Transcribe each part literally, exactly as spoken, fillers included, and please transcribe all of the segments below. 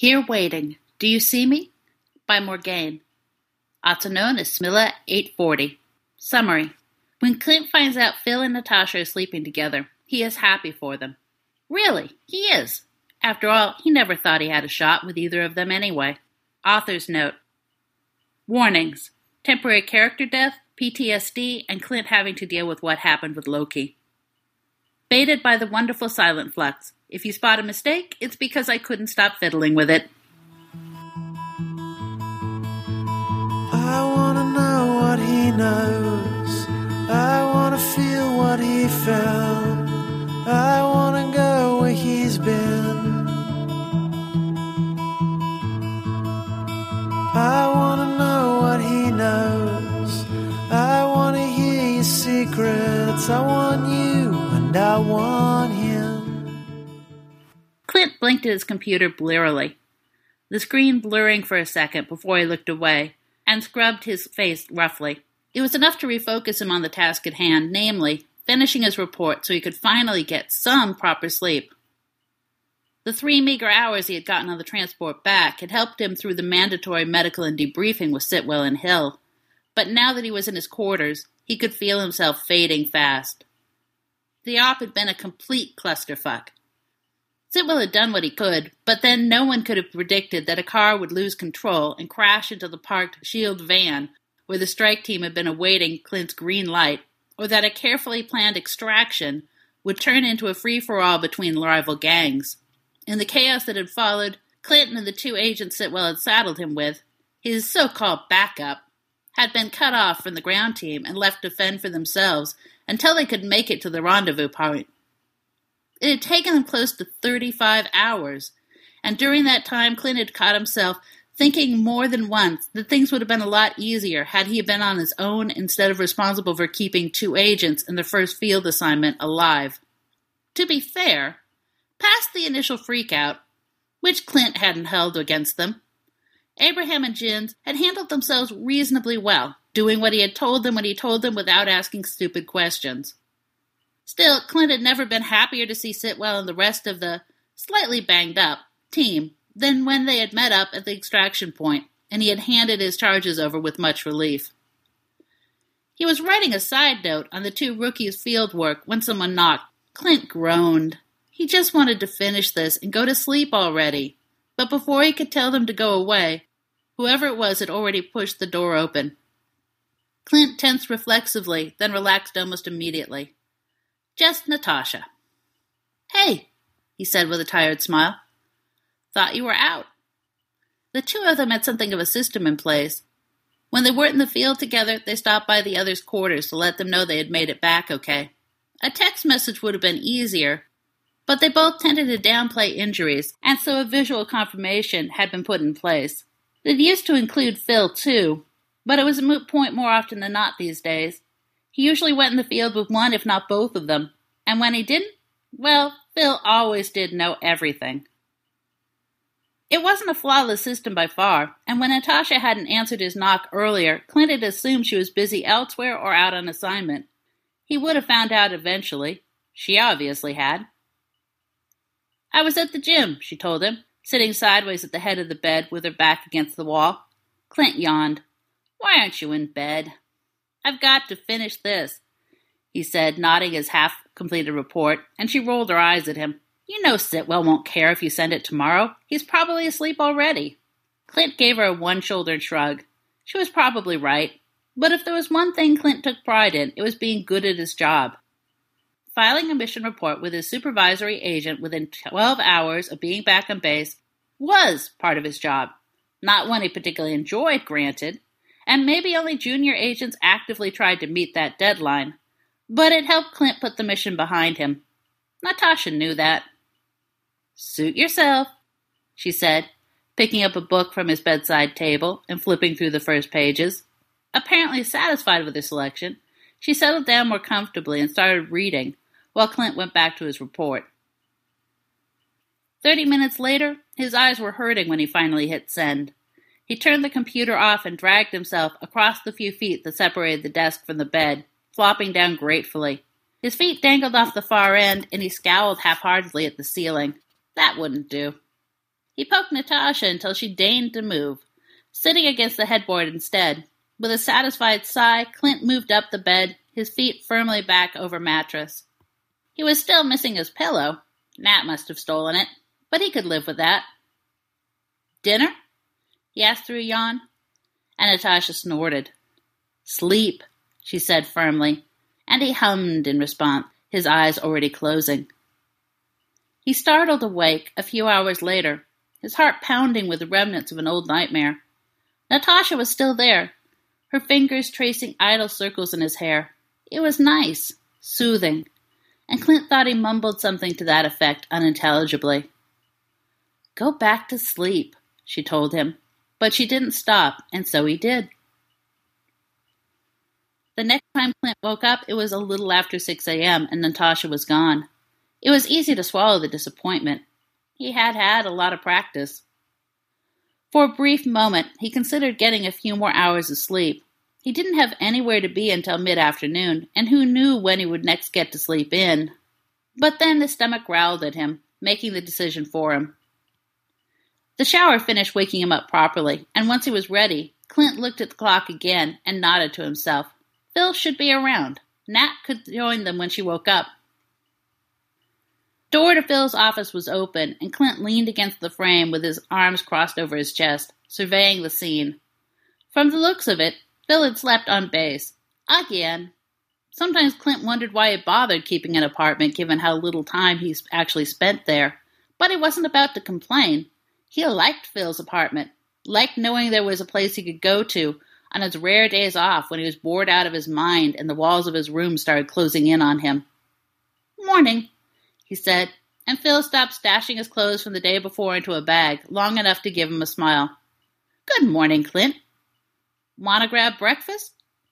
Here Waiting. Do You See Me? By Morgaine. Also known as Smilla eight forty. Summary. When Clint finds out Phil and Natasha are sleeping together, he is happy for them. Really, he is. After all, he never thought he had a shot with either of them anyway. Author's note. Warnings. Temporary character death, P T S D, and Clint having to deal with what happened with Loki. Baited by the wonderful silent flux. If you spot a mistake, it's because I couldn't stop fiddling with it. I want to know what he knows. I want to feel what he felt. I want to go where he's been. I want to know what he knows. I want to hear your secrets. I want you and I want him. Clint blinked at his computer blearily, the screen blurring for a second before he looked away, and scrubbed his face roughly. It was enough to refocus him on the task at hand, namely, finishing his report so he could finally get some proper sleep. The three meager hours he had gotten on the transport back had helped him through the mandatory medical and debriefing with Sitwell and Hill, but now that he was in his quarters, he could feel himself fading fast. The op had been a complete clusterfuck. Sitwell had done what he could, but then no one could have predicted that a car would lose control and crash into the parked Shield van where the strike team had been awaiting Clint's green light, or that a carefully planned extraction would turn into a free-for-all between rival gangs. In the chaos that had followed, Clinton and the two agents Sitwell had saddled him with, his so-called backup, had been cut off from the ground team and left to fend for themselves until they could make it to the rendezvous point. It had taken them close to thirty-five hours, and during that time Clint had caught himself thinking more than once that things would have been a lot easier had he been on his own instead of responsible for keeping two agents in their first field assignment alive. To be fair, past the initial freakout, which Clint hadn't held against them, Abraham and Jins had handled themselves reasonably well, doing what he had told them when he told them without asking stupid questions. Still, Clint had never been happier to see Sitwell and the rest of the slightly banged-up team than when they had met up at the extraction point, and he had handed his charges over with much relief. He was writing a side note on the two rookies' field work when someone knocked. Clint groaned. He just wanted to finish this and go to sleep already. But before he could tell them to go away, whoever it was had already pushed the door open. Clint tensed reflexively, then relaxed almost immediately. Just Natasha. Hey, he said with a tired smile. Thought you were out. The two of them had something of a system in place. When they weren't in the field together, they stopped by the others' quarters to let them know they had made it back okay. A text message would have been easier, but they both tended to downplay injuries, and so a visual confirmation had been put in place. It used to include Phil, too, but it was a moot point more often than not these days. He usually went in the field with one, if not both of them, and when he didn't, well, Phil always did know everything. It wasn't a flawless system by far, and when Natasha hadn't answered his knock earlier, Clint had assumed she was busy elsewhere or out on assignment. He would have found out eventually. She obviously had. I was at the gym, she told him, sitting sideways at the head of the bed with her back against the wall. Clint yawned. Why aren't you in bed? I've got to finish this, he said, nodding his half-completed report, and she rolled her eyes at him. You know Sitwell won't care if you send it tomorrow. He's probably asleep already. Clint gave her a one-shouldered shrug. She was probably right, but if there was one thing Clint took pride in, it was being good at his job. Filing a mission report with his supervisory agent within twelve hours of being back on base was part of his job. Not one he particularly enjoyed, granted, and maybe only junior agents actively tried to meet that deadline, but it helped Clint put the mission behind him. Natasha knew that. Suit yourself, she said, picking up a book from his bedside table and flipping through the first pages. Apparently satisfied with her selection, she settled down more comfortably and started reading, while Clint went back to his report. Thirty minutes later, his eyes were hurting when he finally hit send. He turned the computer off and dragged himself across the few feet that separated the desk from the bed, flopping down gratefully. His feet dangled off the far end, and he scowled half-heartedly at the ceiling. That wouldn't do. He poked Natasha until she deigned to move, sitting against the headboard instead. With a satisfied sigh, Clint moved up the bed, his feet firmly back over mattress. He was still missing his pillow. Nat must have stolen it, but he could live with that. Dinner? He asked through a yawn, and Natasha snorted. Sleep, she said firmly, and he hummed in response, his eyes already closing. He startled awake a few hours later, his heart pounding with the remnants of an old nightmare. Natasha was still there, her fingers tracing idle circles in his hair. It was nice, soothing, and Clint thought he mumbled something to that effect unintelligibly. Go back to sleep, she told him, but she didn't stop, and so he did. The next time Clint woke up, it was a little after six a.m., and Natasha was gone. It was easy to swallow the disappointment. He had had a lot of practice. For a brief moment, he considered getting a few more hours of sleep. He didn't have anywhere to be until mid-afternoon, and who knew when he would next get to sleep in. But then his stomach growled at him, making the decision for him. The shower finished waking him up properly, and once he was ready, Clint looked at the clock again and nodded to himself. Phil should be around. Nat could join them when she woke up. The door to Phil's office was open, and Clint leaned against the frame with his arms crossed over his chest, surveying the scene. From the looks of it, Phil had slept on base. Again. Sometimes Clint wondered why he bothered keeping an apartment given how little time he actually spent there. But he wasn't about to complain. He liked Phil's apartment, liked knowing there was a place he could go to on his rare days off when he was bored out of his mind and the walls of his room started closing in on him. Morning, he said, and Phil stopped stashing his clothes from the day before into a bag, long enough to give him a smile. Good morning, Clint. Want to grab breakfast?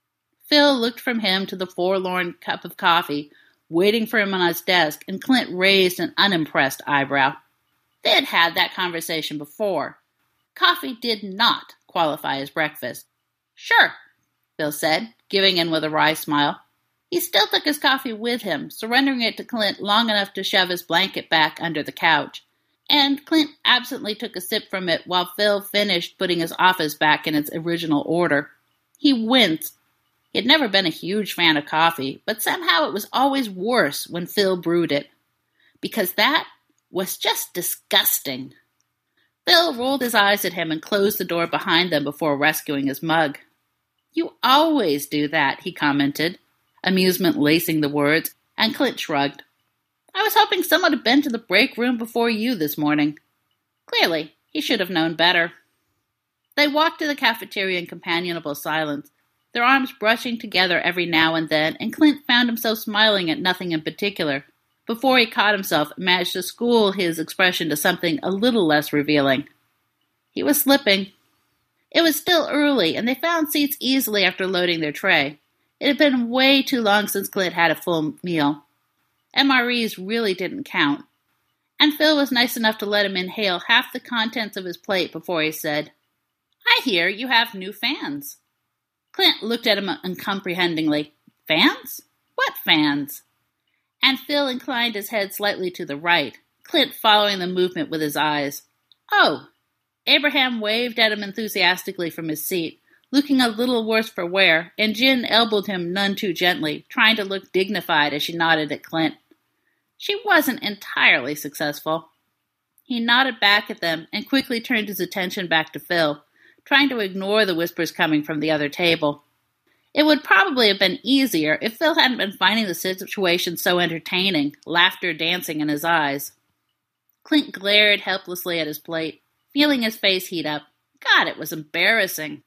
Phil looked from him to the forlorn cup of coffee, waiting for him on his desk, and Clint raised an unimpressed eyebrow. They had had that conversation before. Coffee did not qualify as breakfast. Sure, Phil said, giving in with a wry smile. He still took his coffee with him, surrendering it to Clint long enough to shove his blanket back under the couch. And Clint absently took a sip from it while Phil finished putting his office back in its original order. He winced. He had never been a huge fan of coffee, but somehow it was always worse when Phil brewed it. Because that was just disgusting. Phil rolled his eyes at him and closed the door behind them before rescuing his mug. You always do that, he commented, amusement lacing the words, and Clint shrugged. I was hoping someone had been to the break room before you this morning. Clearly, he should have known better. They walked to the cafeteria in companionable silence, their arms brushing together every now and then, and Clint found himself smiling at nothing in particular, before he caught himself and managed to school his expression to something a little less revealing. He was slipping. It was still early, and they found seats easily after loading their tray. It had been way too long since Clint had a full meal. M R Es really didn't count, and Phil was nice enough to let him inhale half the contents of his plate before he said, I hear you have new fans. Clint looked at him uncomprehendingly. Fans? What fans? And Phil inclined his head slightly to the right, Clint following the movement with his eyes. Oh! Abraham waved at him enthusiastically from his seat, looking a little worse for wear, and Jin elbowed him none too gently, trying to look dignified as she nodded at Clint. She wasn't entirely successful. He nodded back at them and quickly turned his attention back to Phil, trying to ignore the whispers coming from the other table. It would probably have been easier if Phil hadn't been finding the situation so entertaining, laughter dancing in his eyes. Clint glared helplessly at his plate, feeling his face heat up. God, it was embarrassing.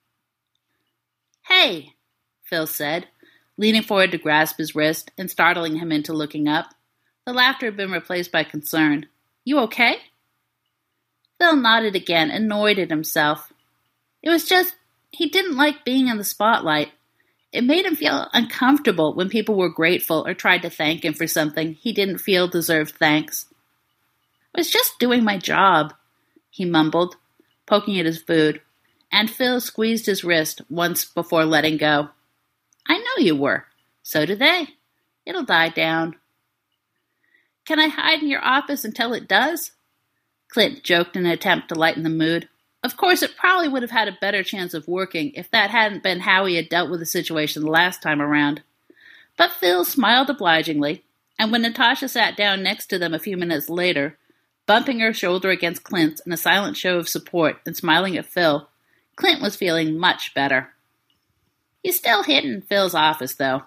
Hey, Phil said, leaning forward to grasp his wrist and startling him into looking up. The laughter had been replaced by concern. You okay? Phil nodded again, annoyed at himself. It was just, he didn't like being in the spotlight. It made him feel uncomfortable when people were grateful or tried to thank him for something he didn't feel deserved thanks. I was just doing my job, he mumbled, poking at his food, and Phil squeezed his wrist once before letting go. I know you were. So do they. It'll die down. Can I hide in your office until it does? Clint joked in an attempt to lighten the mood. Of course, it probably would have had a better chance of working if that hadn't been how he had dealt with the situation the last time around. But Phil smiled obligingly, and when Natasha sat down next to them a few minutes later, bumping her shoulder against Clint's in a silent show of support and smiling at Phil, Clint was feeling much better. He's still hidden in Phil's office, though.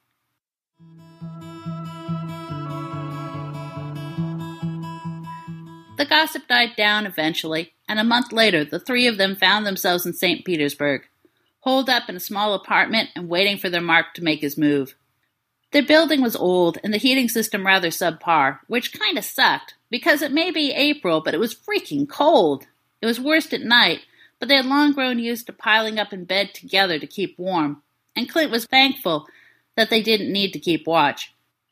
The gossip died down eventually, and a month later the three of them found themselves in Saint Petersburg, holed up in a small apartment and waiting for their Mark to make his move. Their building was old and the heating system rather subpar, which kind of sucked, because it may be April, but it was freaking cold. It was worst at night, but they had long grown used to piling up in bed together to keep warm, and Clint was thankful that they didn't need to keep watch.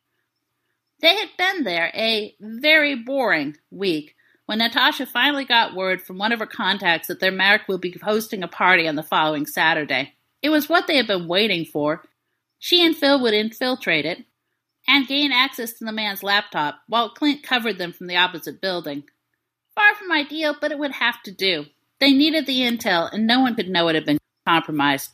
They had been there a very boring week when Natasha finally got word from one of her contacts that their Mark would be hosting a party on the following Saturday. It was what they had been waiting for. She and Phil would infiltrate it and gain access to the man's laptop while Clint covered them from the opposite building. Far from ideal, but it would have to do. They needed the intel, and no one could know it had been compromised.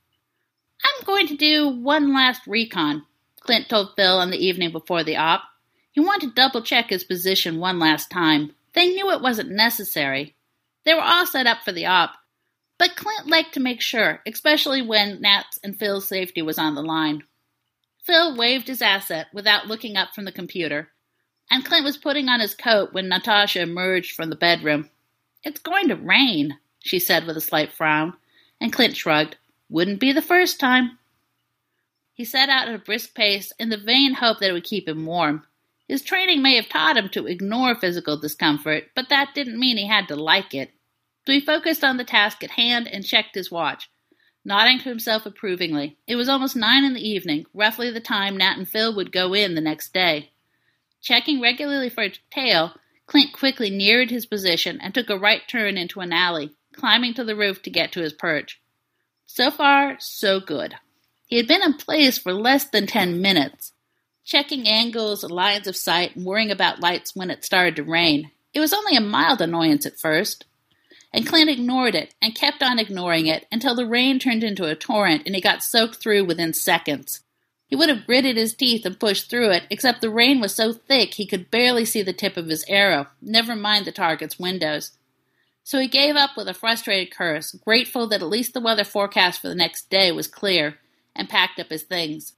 I'm going to do one last recon, Clint told Phil on the evening before the op. He wanted to double-check his position one last time. They knew it wasn't necessary. They were all set up for the op, but Clint liked to make sure, especially when Nat's and Phil's safety was on the line. Phil waved his asset without looking up from the computer, and Clint was putting on his coat when Natasha emerged from the bedroom. It's going to rain, she said with a slight frown, and Clint shrugged. Wouldn't be the first time. He set out at a brisk pace in the vain hope that it would keep him warm. His training may have taught him to ignore physical discomfort, but that didn't mean he had to like it. So he focused on the task at hand and checked his watch, nodding to himself approvingly. It was almost nine in the evening, roughly the time Nat and Phil would go in the next day. Checking regularly for a tail, Clint quickly neared his position and took a right turn into an alley, climbing to the roof to get to his perch. So far, so good. He had been in place for less than ten minutes, checking angles and lines of sight and worrying about lights when it started to rain. It was only a mild annoyance at first, and Clint ignored it and kept on ignoring it until the rain turned into a torrent and he got soaked through within seconds. He would have gritted his teeth and pushed through it, except the rain was so thick he could barely see the tip of his arrow, never mind the target's windows. So he gave up with a frustrated curse, grateful that at least the weather forecast for the next day was clear, and packed up his things.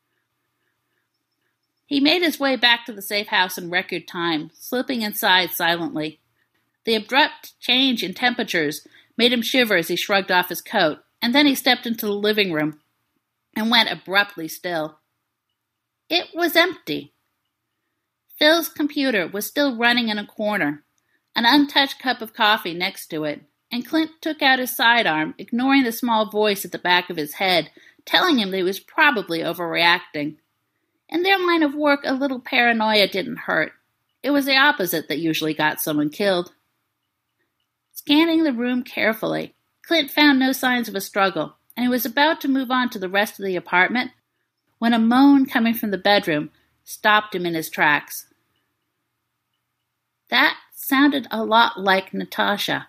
He made his way back to the safe house in record time, slipping inside silently. The abrupt change in temperatures made him shiver as he shrugged off his coat, and then he stepped into the living room and went abruptly still. It was empty. Phil's computer was still running in a corner, an untouched cup of coffee next to it, and Clint took out his sidearm, ignoring the small voice at the back of his head, telling him that he was probably overreacting. In their line of work, a little paranoia didn't hurt. It was the opposite that usually got someone killed. Scanning the room carefully, Clint found no signs of a struggle, and he was about to move on to the rest of the apartment when a moan coming from the bedroom stopped him in his tracks. That sounded a lot like Natasha.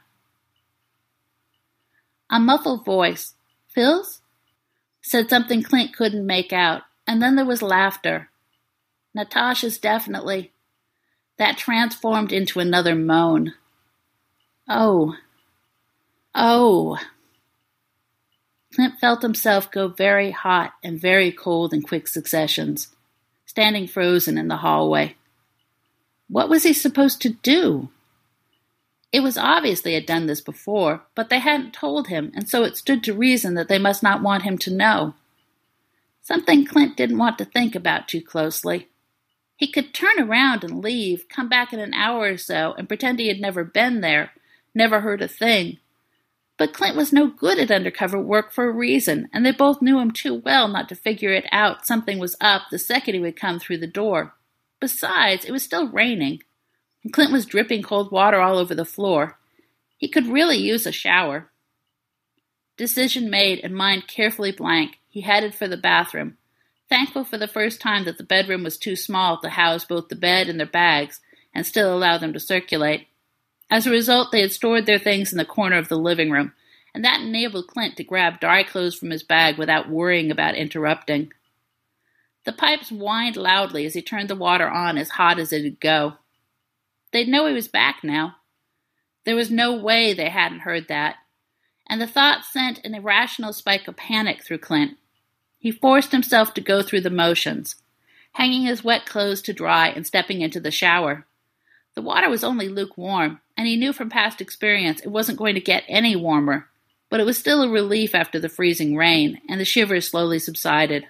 A muffled voice, Phil's? Said something Clint couldn't make out, and then there was laughter. Natasha's definitely. That transformed into another moan. Oh. Oh. Clint felt himself go very hot and very cold in quick successions, standing frozen in the hallway. What was he supposed to do? It was obvious they had done this before, but they hadn't told him, and so it stood to reason that they must not want him to know. Something Clint didn't want to think about too closely. He could turn around and leave, come back in an hour or so, and pretend he had never been there, never heard a thing. But Clint was no good at undercover work for a reason, and they both knew him too well not to figure it out something was up the second he would come through the door. Besides, it was still raining, and Clint was dripping cold water all over the floor. He could really use a shower. Decision made and mind carefully blank, he headed for the bathroom, thankful for the first time that the bedroom was too small to house both the bed and their bags and still allow them to circulate. As a result, they had stored their things in the corner of the living room, and that enabled Clint to grab dry clothes from his bag without worrying about interrupting. The pipes whined loudly as he turned the water on as hot as it'd go. They'd know he was back now. There was no way they hadn't heard that, and the thought sent an irrational spike of panic through Clint. He forced himself to go through the motions, hanging his wet clothes to dry and stepping into the shower. The water was only lukewarm, and he knew from past experience it wasn't going to get any warmer, but it was still a relief after the freezing rain, and the shivers slowly subsided.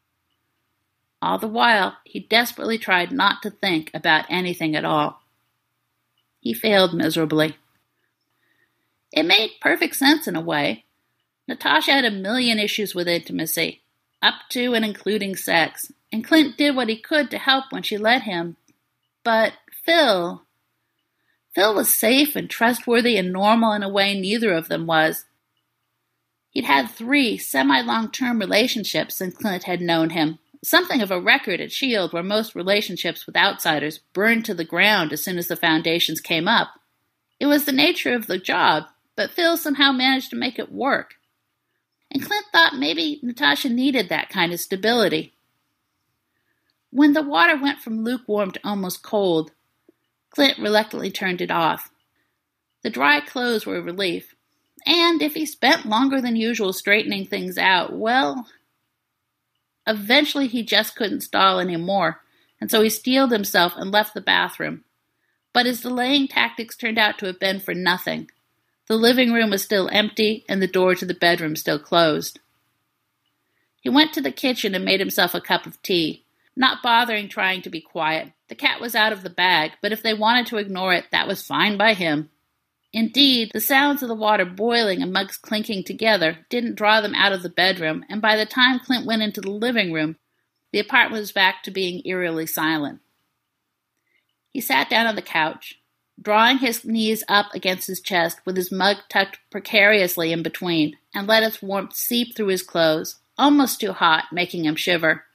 All the while, he desperately tried not to think about anything at all. He failed miserably. It made perfect sense in a way. Natasha had a million issues with intimacy, up to and including sex, and Clint did what he could to help when she let him. But Phil... Phil was safe and trustworthy and normal in a way neither of them was. He'd had three semi-long-term relationships since Clint had known him, something of a record at S H I E L D where most relationships with outsiders burned to the ground as soon as the foundations came up. It was the nature of the job, but Phil somehow managed to make it work. And Clint thought maybe Natasha needed that kind of stability. When the water went from lukewarm to almost cold, Clint reluctantly turned it off. The dry clothes were a relief, and if he spent longer than usual straightening things out, well... Eventually he just couldn't stall any more, and so he steeled himself and left the bathroom. But his delaying tactics turned out to have been for nothing. The living room was still empty, and the door to the bedroom still closed. He went to the kitchen and made himself a cup of tea, not bothering trying to be quiet. The cat was out of the bag, but if they wanted to ignore it, that was fine by him. Indeed, the sounds of the water boiling and mugs clinking together didn't draw them out of the bedroom, and by the time Clint went into the living room, the apartment was back to being eerily silent. He sat down on the couch, drawing his knees up against his chest with his mug tucked precariously in between, and let its warmth seep through his clothes, almost too hot, making him shiver.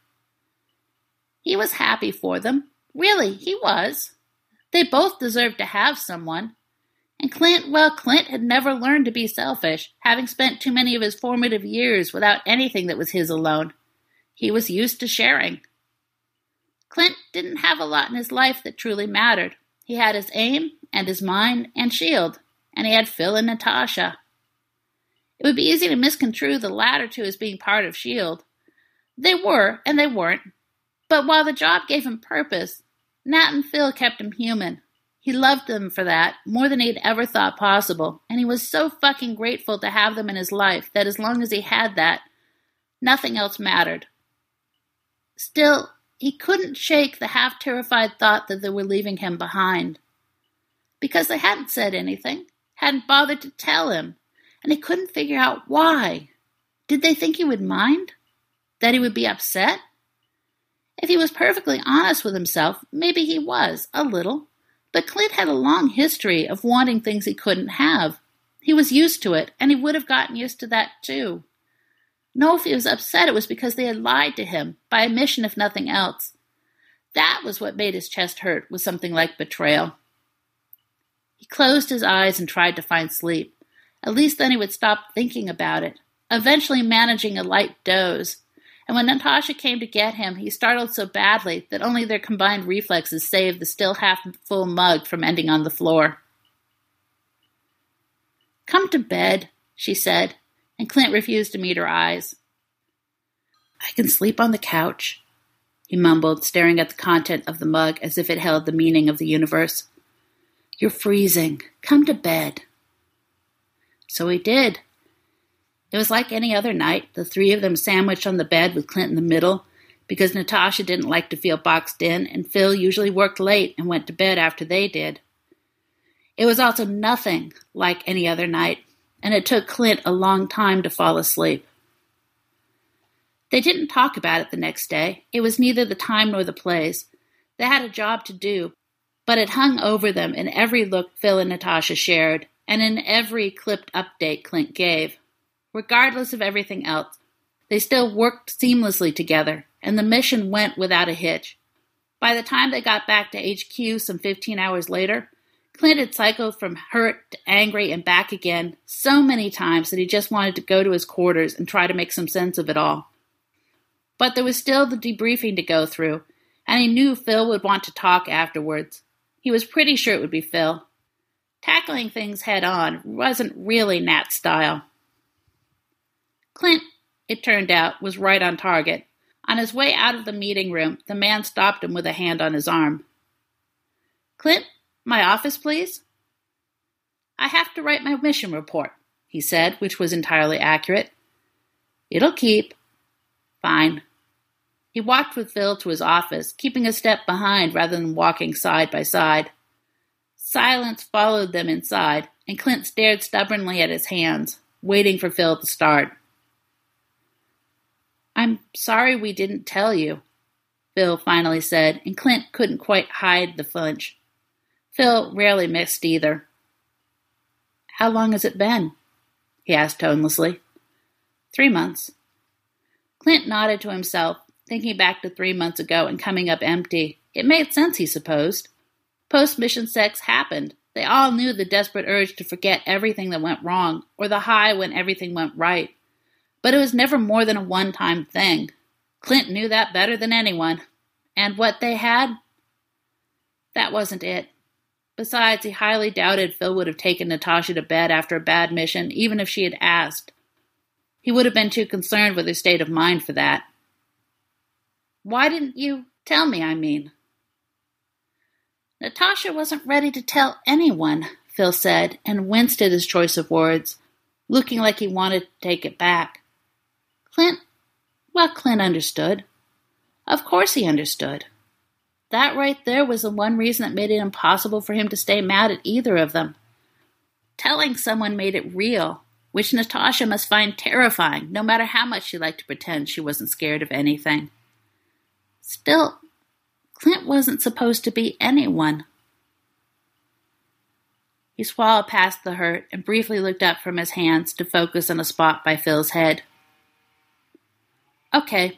He was happy for them. Really, he was. They both deserved to have someone. And Clint, well, Clint had never learned to be selfish, having spent too many of his formative years without anything that was his alone. He was used to sharing. Clint didn't have a lot in his life that truly mattered. He had his aim, and his mind, and S H I E L D, and he had Phil and Natasha. It would be easy to misconstrue the latter two as being part of S H I E L D. They were, and they weren't. But while the job gave him purpose, Nat and Phil kept him human. He loved them for that, more than he'd ever thought possible, and he was so fucking grateful to have them in his life that as long as he had that, nothing else mattered. Still, he couldn't shake the half-terrified thought that they were leaving him behind. Because they hadn't said anything, hadn't bothered to tell him, and he couldn't figure out why. Did they think he would mind? That he would be upset? If he was perfectly honest with himself, maybe he was, a little. But Clint had a long history of wanting things he couldn't have. He was used to it, and he would have gotten used to that too. No, if he was upset, it was because they had lied to him, by omission if nothing else. That was what made his chest hurt, with something like betrayal. He closed his eyes and tried to find sleep. At least then he would stop thinking about it, eventually managing a light doze. And when Natasha came to get him, he startled so badly that only their combined reflexes saved the still half-full mug from ending on the floor. "Come to bed," she said, and Clint refused to meet her eyes. "I can sleep on the couch," he mumbled, staring at the content of the mug as if it held the meaning of the universe. "You're freezing. Come to bed." So he did. It was like any other night, the three of them sandwiched on the bed with Clint in the middle, because Natasha didn't like to feel boxed in, and Phil usually worked late and went to bed after they did. It was also nothing like any other night, and it took Clint a long time to fall asleep. They didn't talk about it the next day. It was neither the time nor the place. They had a job to do, but it hung over them in every look Phil and Natasha shared, and in every clipped update Clint gave. Regardless of everything else, they still worked seamlessly together, and the mission went without a hitch. By the time they got back to H Q some fifteen hours later, Clint had cycled from hurt to angry and back again so many times that he just wanted to go to his quarters and try to make some sense of it all. But there was still the debriefing to go through, and he knew Phil would want to talk afterwards. He was pretty sure it would be Phil. Tackling things head-on wasn't really Nat's style. Clint, it turned out, was right on target. On his way out of the meeting room, the man stopped him with a hand on his arm. "Clint, my office, please?" "I have to write my mission report," he said, which was entirely accurate. "It'll keep." "Fine." He walked with Phil to his office, keeping a step behind rather than walking side by side. Silence followed them inside, and Clint stared stubbornly at his hands, waiting for Phil to start. "I'm sorry we didn't tell you," Phil finally said, and Clint couldn't quite hide the flinch. Phil rarely missed either. "How long has it been?" he asked tonelessly. Three months." Clint nodded to himself, thinking back to three months ago and coming up empty. It made sense, he supposed. Post-mission sex happened. They all knew the desperate urge to forget everything that went wrong, or the high when everything went right. But it was never more than a one-time thing. Clint knew that better than anyone. And what they had? That wasn't it. Besides, he highly doubted Phil would have taken Natasha to bed after a bad mission, even if she had asked. He would have been too concerned with her state of mind for that. "Why didn't you tell me, I mean?" "Natasha wasn't ready to tell anyone," Phil said, and winced at his choice of words, looking like he wanted to take it back. Clint, well, Clint understood. Of course he understood. That right there was the one reason that made it impossible for him to stay mad at either of them. Telling someone made it real, which Natasha must find terrifying, no matter how much she liked to pretend she wasn't scared of anything. Still, Clint wasn't supposed to be anyone. He swallowed past the hurt and briefly looked up from his hands to focus on a spot by Phil's head. "Okay."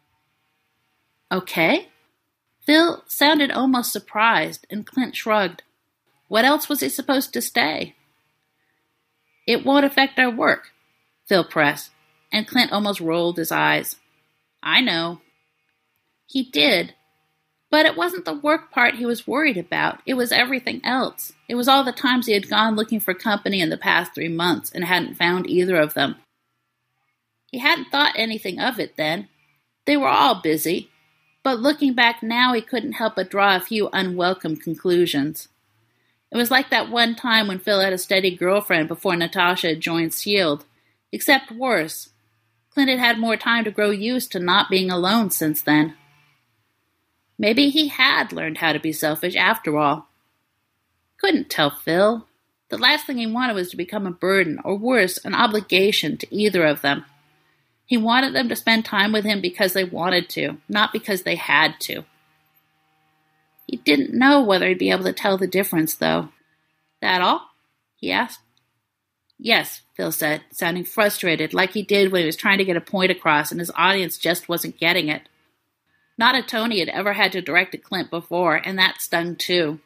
"Okay?" Phil sounded almost surprised, and Clint shrugged. What else was he supposed to say? "It won't affect our work," Phil pressed, and Clint almost rolled his eyes. "I know." He did, but it wasn't the work part he was worried about. It was everything else. It was all the times he had gone looking for company in the past three months and hadn't found either of them. He hadn't thought anything of it then. They were all busy, but looking back now he couldn't help but draw a few unwelcome conclusions. It was like that one time when Phil had a steady girlfriend before Natasha had joined S H I E L D, except worse. Clint had had more time to grow used to not being alone since then. Maybe he had learned how to be selfish after all. Couldn't tell Phil. The last thing he wanted was to become a burden, or worse, an obligation to either of them. He wanted them to spend time with him because they wanted to, not because they had to. He didn't know whether he'd be able to tell the difference, though. "That all?" he asked. "Yes," Phil said, sounding frustrated, like he did when he was trying to get a point across and his audience just wasn't getting it. Not a tone he had ever had to direct at Clint before, and that stung too.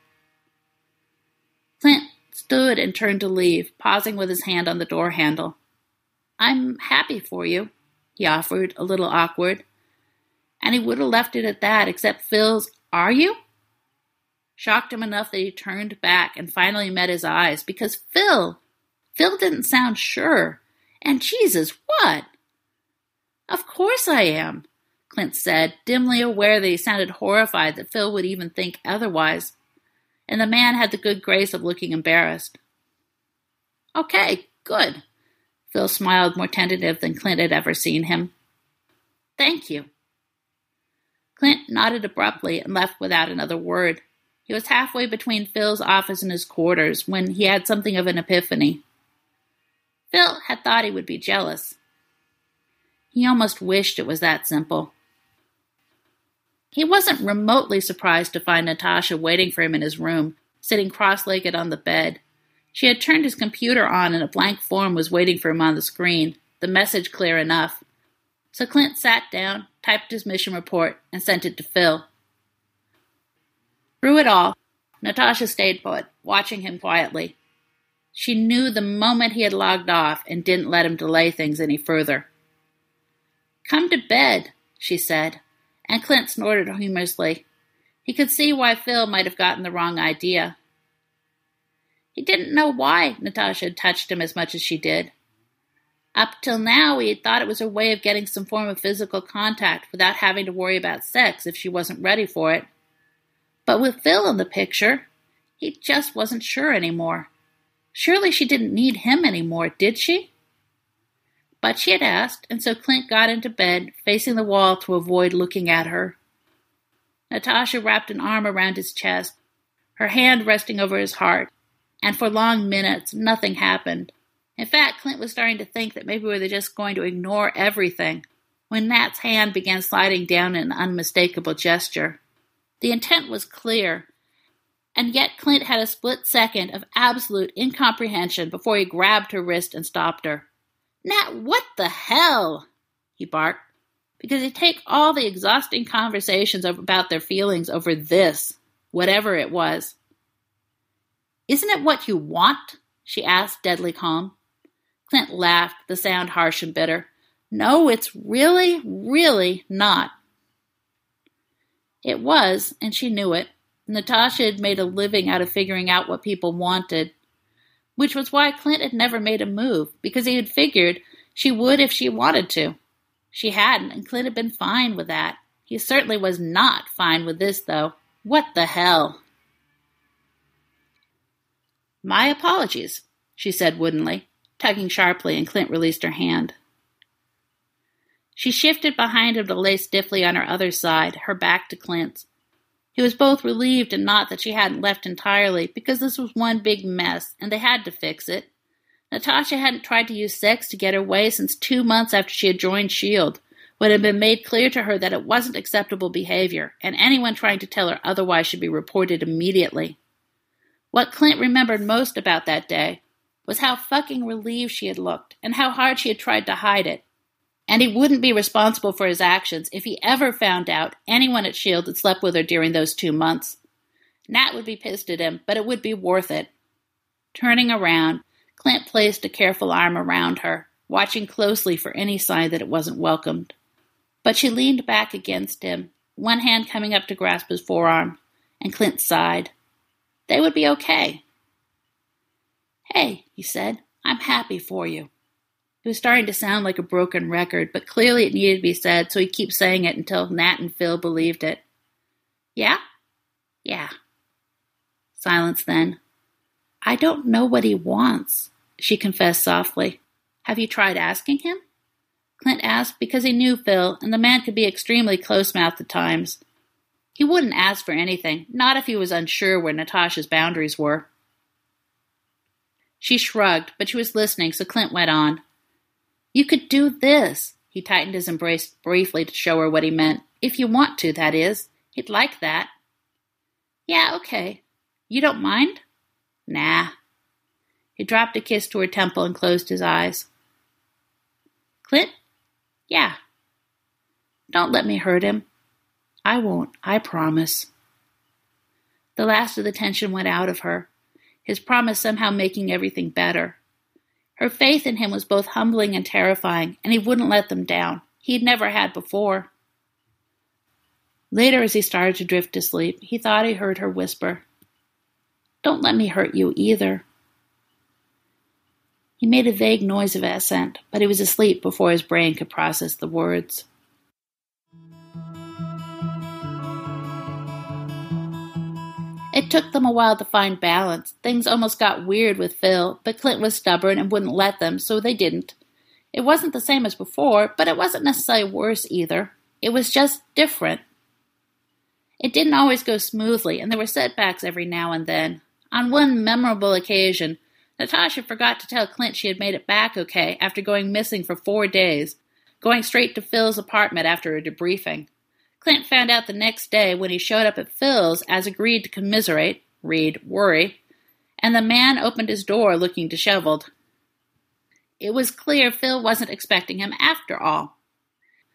Clint stood and turned to leave, pausing with his hand on the door handle. "I'm happy for you," he offered, a little awkward. And he would have left it at that, except Phil's, "Are you?" shocked him enough that he turned back and finally met his eyes, because Phil, Phil didn't sound sure. And Jesus, what? "Of course I am," Clint said, dimly aware that he sounded horrified that Phil would even think otherwise. And the man had the good grace of looking embarrassed. "Okay, good." Phil smiled, more tentative than Clint had ever seen him. "Thank you." Clint nodded abruptly and left without another word. He was halfway between Phil's office and his quarters when he had something of an epiphany. Phil had thought he would be jealous. He almost wished it was that simple. He wasn't remotely surprised to find Natasha waiting for him in his room, sitting cross-legged on the bed. She had turned his computer on and a blank form was waiting for him on the screen, the message clear enough. So Clint sat down, typed his mission report, and sent it to Phil. Through it all, Natasha stayed put, watching him quietly. She knew the moment he had logged off and didn't let him delay things any further. "Come to bed," she said, and Clint snorted humorously. He could see why Phil might have gotten the wrong idea. He didn't know why Natasha had touched him as much as she did. Up till now, he had thought it was her way of getting some form of physical contact without having to worry about sex if she wasn't ready for it. But with Phil in the picture, he just wasn't sure anymore. Surely she didn't need him anymore, did she? But she had asked, and so Clint got into bed, facing the wall to avoid looking at her. Natasha wrapped an arm around his chest, her hand resting over his heart, and for long minutes nothing happened. In fact, Clint was starting to think that maybe we were just going to ignore everything, when Nat's hand began sliding down in an unmistakable gesture. The intent was clear, and yet Clint had a split second of absolute incomprehension before he grabbed her wrist and stopped her. "Nat, what the hell?" he barked, because he'd take all the exhausting conversations about their feelings over this, whatever it was. "Isn't it what you want?" she asked, deadly calm. Clint laughed, the sound harsh and bitter. "No, it's really, really not." It was, and she knew it. Natasha had made a living out of figuring out what people wanted, which was why Clint had never made a move, because he had figured she would if she wanted to. She hadn't, and Clint had been fine with that. He certainly was not fine with this, though. What the hell? "My apologies," she said woodenly, tugging sharply, and Clint released her hand. She shifted behind him to lay stiffly on her other side, her back to Clint's. He was both relieved and not that she hadn't left entirely, because this was one big mess, and they had to fix it. Natasha hadn't tried to use sex to get her way since two months after she had joined S H I E L D, when it had been made clear to her that it wasn't acceptable behavior, and anyone trying to tell her otherwise should be reported immediately. What Clint remembered most about that day was how fucking relieved she had looked, and how hard she had tried to hide it. And he wouldn't be responsible for his actions if he ever found out anyone at S H I E L D had slept with her during those two months. Nat would be pissed at him, but it would be worth it. Turning around, Clint placed a careful arm around her, watching closely for any sign that it wasn't welcomed. But she leaned back against him, one hand coming up to grasp his forearm, and Clint sighed. They would be okay. "Hey," he said, "I'm happy for you." It was starting to sound like a broken record, but clearly it needed to be said, so he'd keep saying it until Nat and Phil believed it. "Yeah? Yeah." Silence then. "I don't know what he wants," she confessed softly. "Have you tried asking him?" Clint asked because he knew Phil, and the man could be extremely close-mouthed at times. He wouldn't ask for anything, not if he was unsure where Natasha's boundaries were. She shrugged, but she was listening, so Clint went on. "You could do this." He tightened his embrace briefly to show her what he meant. "If you want to, that is. He'd like that." "Yeah, okay. You don't mind?" "Nah." He dropped a kiss to her temple and closed his eyes. "Clint? Yeah. Don't let me hurt him." "I won't, I promise." The last of the tension went out of her, his promise somehow making everything better. Her faith in him was both humbling and terrifying, and he wouldn't let them down. He'd never had before. Later, as he started to drift to sleep, he thought he heard her whisper, "Don't let me hurt you either." He made a vague noise of assent, but he was asleep before his brain could process the words. It took them a while to find balance. Things almost got weird with Phil, but Clint was stubborn and wouldn't let them, so they didn't. It wasn't the same as before, but it wasn't necessarily worse either. It was just different. It didn't always go smoothly, and there were setbacks every now and then. On one memorable occasion, Natasha forgot to tell Clint she had made it back okay after going missing for four days, going straight to Phil's apartment after a debriefing. Clint found out the next day when he showed up at Phil's as agreed to commiserate, read worry, and the man opened his door looking disheveled. It was clear Phil wasn't expecting him after all. It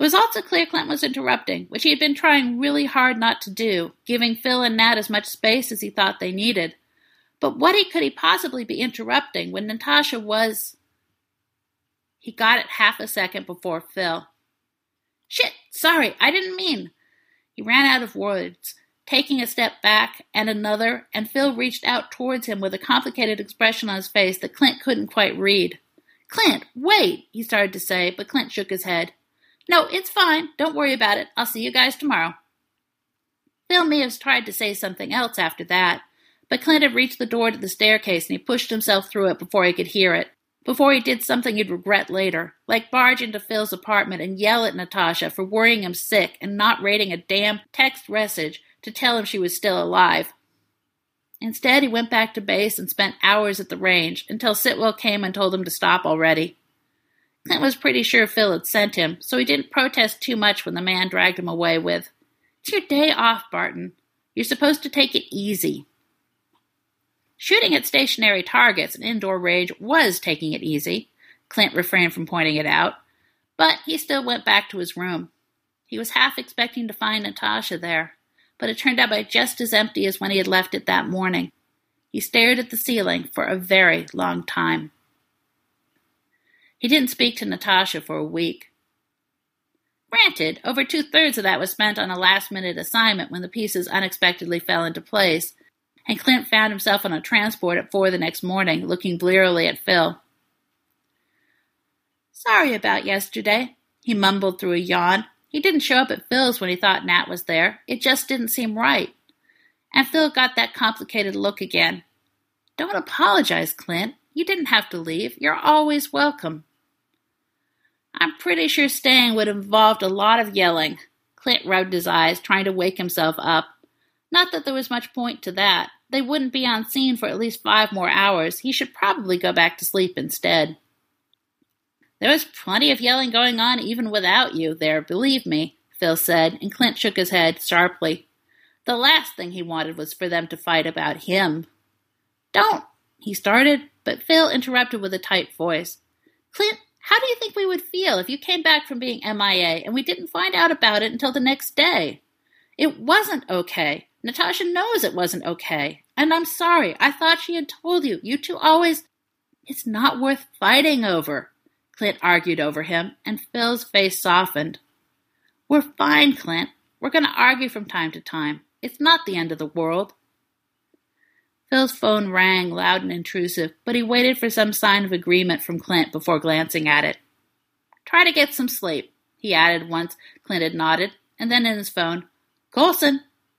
It was also clear Clint was interrupting, which he had been trying really hard not to do, giving Phil and Nat as much space as he thought they needed. But what he could he possibly be interrupting when Natasha was... He got it half a second before Phil. Shit, sorry, I didn't mean... He ran out of words, taking a step back and another, and Phil reached out towards him with a complicated expression on his face that Clint couldn't quite read. Clint, wait, he started to say, but Clint shook his head. No, it's fine. Don't worry about it. I'll see you guys tomorrow. Phil may have tried to say something else after that, but Clint had reached the door to the staircase and he pushed himself through it before he could hear it, before he did something he'd regret later, like barge into Phil's apartment and yell at Natasha for worrying him sick and not rating a damn text message to tell him she was still alive. Instead, he went back to base and spent hours at the range until Sitwell came and told him to stop already. Clint was pretty sure Phil had sent him, so he didn't protest too much when the man dragged him away with, It's your day off, Barton. You're supposed to take it easy. Shooting at stationary targets in indoor range was taking it easy. Clint refrained from pointing it out, but he still went back to his room. He was half expecting to find Natasha there, but it turned out just as empty as when he had left it that morning. He stared at the ceiling for a very long time. He didn't speak to Natasha for a week. Granted, over two-thirds of that was spent on a last-minute assignment when the pieces unexpectedly fell into place, and Clint found himself on a transport at four the next morning, looking blearily at Phil. Sorry about yesterday, he mumbled through a yawn. He didn't show up at Phil's when he thought Nat was there. It just didn't seem right. And Phil got that complicated look again. Don't apologize, Clint. You didn't have to leave. You're always welcome. I'm pretty sure staying would have involved a lot of yelling. Clint rubbed his eyes, trying to wake himself up. Not that there was much point to that. They wouldn't be on scene for at least five more hours. He should probably go back to sleep instead. There was plenty of yelling going on even without you there, believe me, Phil said, and Clint shook his head sharply. The last thing he wanted was for them to fight about him. Don't, he started, but Phil interrupted with a tight voice. Clint, how do you think we would feel if you came back from being M I A and we didn't find out about it until the next day? It wasn't okay. Natasha knows it wasn't okay. And I'm sorry. I thought she had told you. You two always... It's not worth fighting over. Clint argued over him, and Phil's face softened. We're fine, Clint. We're going to argue from time to time. It's not the end of the world. Phil's phone rang loud and intrusive, but he waited for some sign of agreement from Clint before glancing at it. Try to get some sleep, he added once Clint had nodded, and then in his phone, Coulson.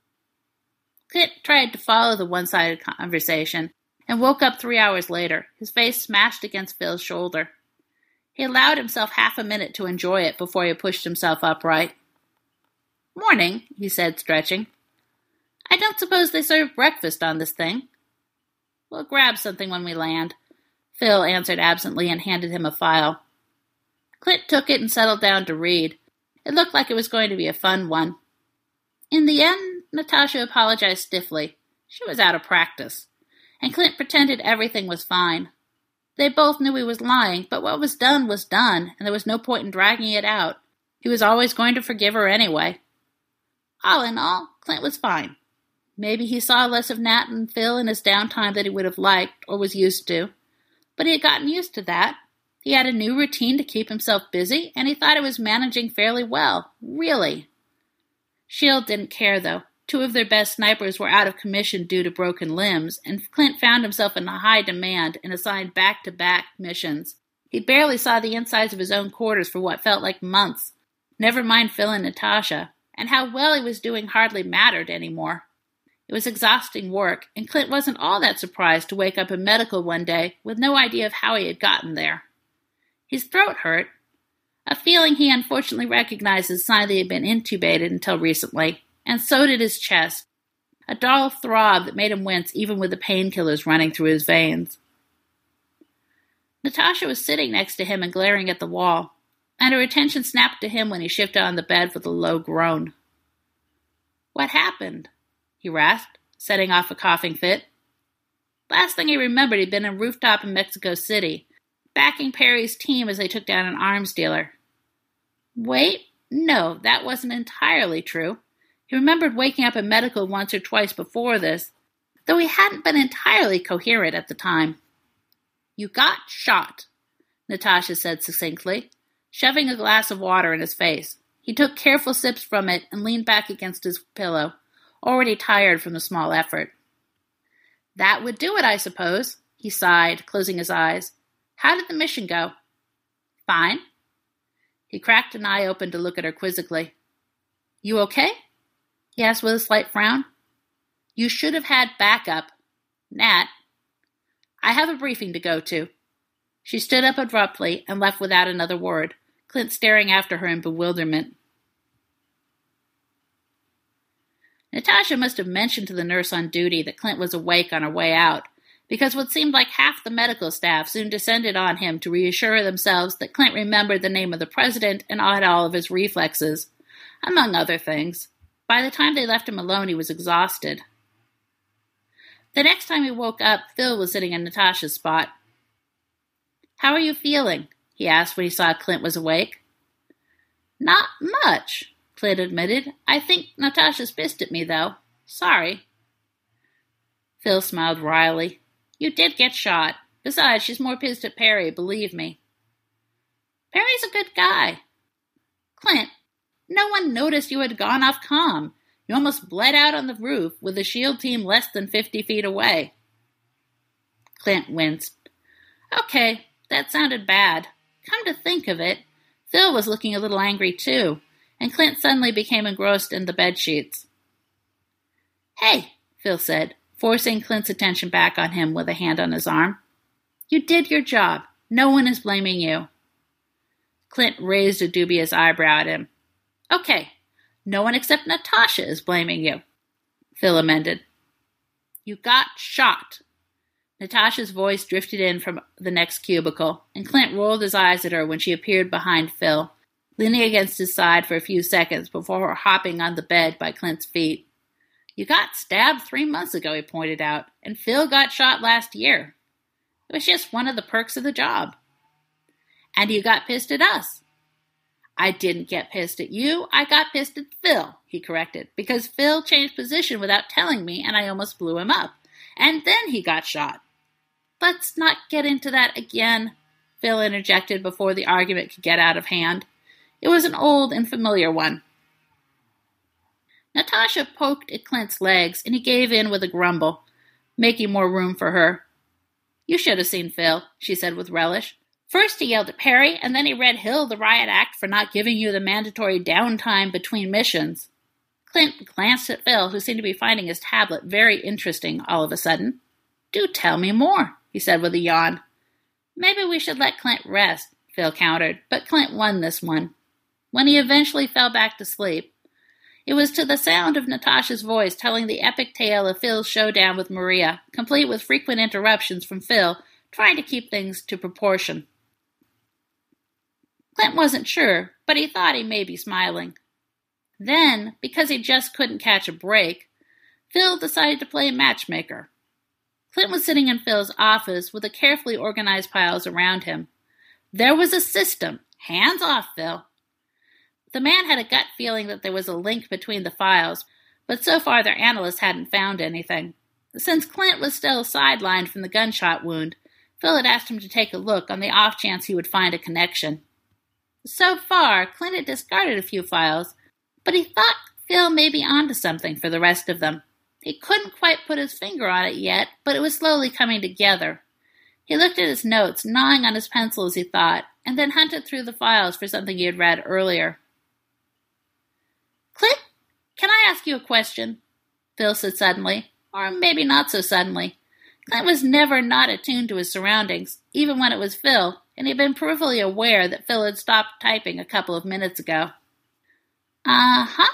Clint tried to follow the one-sided conversation and woke up three hours later, his face smashed against Phil's shoulder. He allowed himself half a minute to enjoy it before he pushed himself upright. Morning, he said, stretching. I don't suppose they serve breakfast on this thing. We'll grab something when we land. Phil answered absently and handed him a file. Clint took it and settled down to read. It looked like it was going to be a fun one. In the end, Natasha apologized stiffly. She was out of practice, and Clint pretended everything was fine. They both knew he was lying, but what was done was done, and there was no point in dragging it out. He was always going to forgive her anyway. All in all, Clint was fine. Maybe he saw less of Nat and Phil in his downtime than he would have liked or was used to, but he had gotten used to that. He had a new routine to keep himself busy, and he thought he was managing fairly well, really. Shield didn't care, though. Two of their best snipers were out of commission due to broken limbs, and Clint found himself in high demand and assigned back-to-back missions. He barely saw the insides of his own quarters for what felt like months. Never mind Phil and Natasha, and how well he was doing hardly mattered anymore. It was exhausting work, and Clint wasn't all that surprised to wake up in medical one day with no idea of how he had gotten there. His throat hurt, a feeling he unfortunately recognized as a sign that he had been intubated until recently, and so did his chest, a dull throb that made him wince even with the painkillers running through his veins. Natasha was sitting next to him and glaring at the wall, and her attention snapped to him when he shifted on the bed with a low groan. What happened? He rasped, setting off a coughing fit. Last thing he remembered, he'd been on a rooftop in Mexico City, backing Perry's team as they took down an arms dealer. Wait, no, that wasn't entirely true. He remembered waking up in medical once or twice before this, though he hadn't been entirely coherent at the time. You got shot, Natasha said succinctly, shoving a glass of water in his face. He took careful sips from it and leaned back against his pillow, already tired from the small effort. That would do it, I suppose, he sighed, closing his eyes. How did the mission go? Fine. He cracked an eye open to look at her quizzically. You okay? He asked with a slight frown. You should have had backup. Nat. I have a briefing to go to. She stood up abruptly and left without another word, Clint staring after her in bewilderment. Natasha must have mentioned to the nurse on duty that Clint was awake on her way out, because what seemed like half the medical staff soon descended on him to reassure themselves that Clint remembered the name of the president and had all of his reflexes, among other things. By the time they left him alone, he was exhausted. The next time he woke up, Phil was sitting in Natasha's spot. How are you feeling? He asked when he saw Clint was awake. Not much, Clint admitted. I think Natasha's pissed at me, though. Sorry. Phil smiled wryly. You did get shot. Besides, she's more pissed at Perry, believe me. Perry's a good guy. Clint, no one noticed you had gone off comm. You almost bled out on the roof with the SHIELD team less than fifty feet away. Clint winced. Okay, that sounded bad. Come to think of it, Phil was looking a little angry too, and Clint suddenly became engrossed in the bedsheets. Hey, Phil said, forcing Clint's attention back on him with a hand on his arm. You did your job. No one is blaming you. Clint raised a dubious eyebrow at him. Okay, no one except Natasha is blaming you, Phil amended. You got shot. Natasha's voice drifted in from the next cubicle, and Clint rolled his eyes at her when she appeared behind Phil, leaning against his side for a few seconds before hopping on the bed by Clint's feet. You got stabbed three months ago, he pointed out, and Phil got shot last year. It was just one of the perks of the job. And you got pissed at us. I didn't get pissed at you, I got pissed at Phil, he corrected, because Phil changed position without telling me and I almost blew him up. And then he got shot. Let's not get into that again, Phil interjected before the argument could get out of hand. It was an old and familiar one. Natasha poked at Clint's legs, and he gave in with a grumble, making more room for her. You should have seen Phil, she said with relish. First he yelled at Perry, and then he read Hill the riot act for not giving you the mandatory downtime between missions. Clint glanced at Phil, who seemed to be finding his tablet very interesting all of a sudden. Do tell me more, he said with a yawn. Maybe we should let Clint rest, Phil countered, but Clint won this one. When he eventually fell back to sleep, it was to the sound of Natasha's voice telling the epic tale of Phil's showdown with Maria, complete with frequent interruptions from Phil, trying to keep things to proportion. Clint wasn't sure, but he thought he may be smiling. Then, because he just couldn't catch a break, Phil decided to play matchmaker. Clint was sitting in Phil's office with the carefully organized piles around him. There was a system. Hands off, Phil. The man had a gut feeling that there was a link between the files, but so far their analysts hadn't found anything. Since Clint was still sidelined from the gunshot wound, Phil had asked him to take a look on the off chance he would find a connection. So far, Clint had discarded a few files, but he thought Phil may be onto something for the rest of them. He couldn't quite put his finger on it yet, but it was slowly coming together. He looked at his notes, gnawing on his pencil as he thought, and then hunted through the files for something he had read earlier. Clint, can I ask you a question? Phil said suddenly, or maybe not so suddenly. Clint was never not attuned to his surroundings, even when it was Phil, and he had been peripherally aware that Phil had stopped typing a couple of minutes ago. Uh-huh.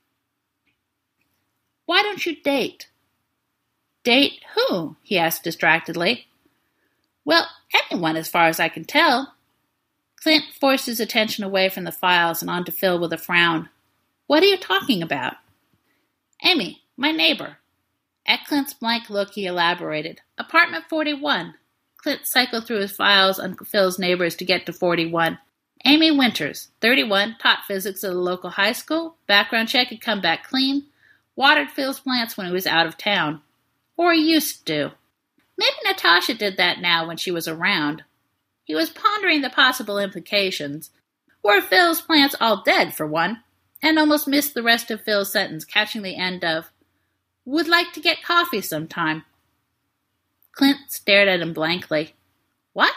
Why don't you date? Date who? He asked distractedly. Well, anyone as far as I can tell. Clint forced his attention away from the files and onto Phil with a frown. What are you talking about? Amy, my neighbor. At Clint's blank look, he elaborated. Apartment forty-one. Clint cycled through his files on Phil's neighbors to get to forty-one. Amy Winters, thirty-one, taught physics at a local high school. Background check had come back clean. Watered Phil's plants when he was out of town. Or he used to. Maybe Natasha did that now when she was around. He was pondering the possible implications. Were Phil's plants all dead, for one? And almost missed the rest of Phil's sentence, catching the end of, would like to get coffee sometime. Clint stared at him blankly. What?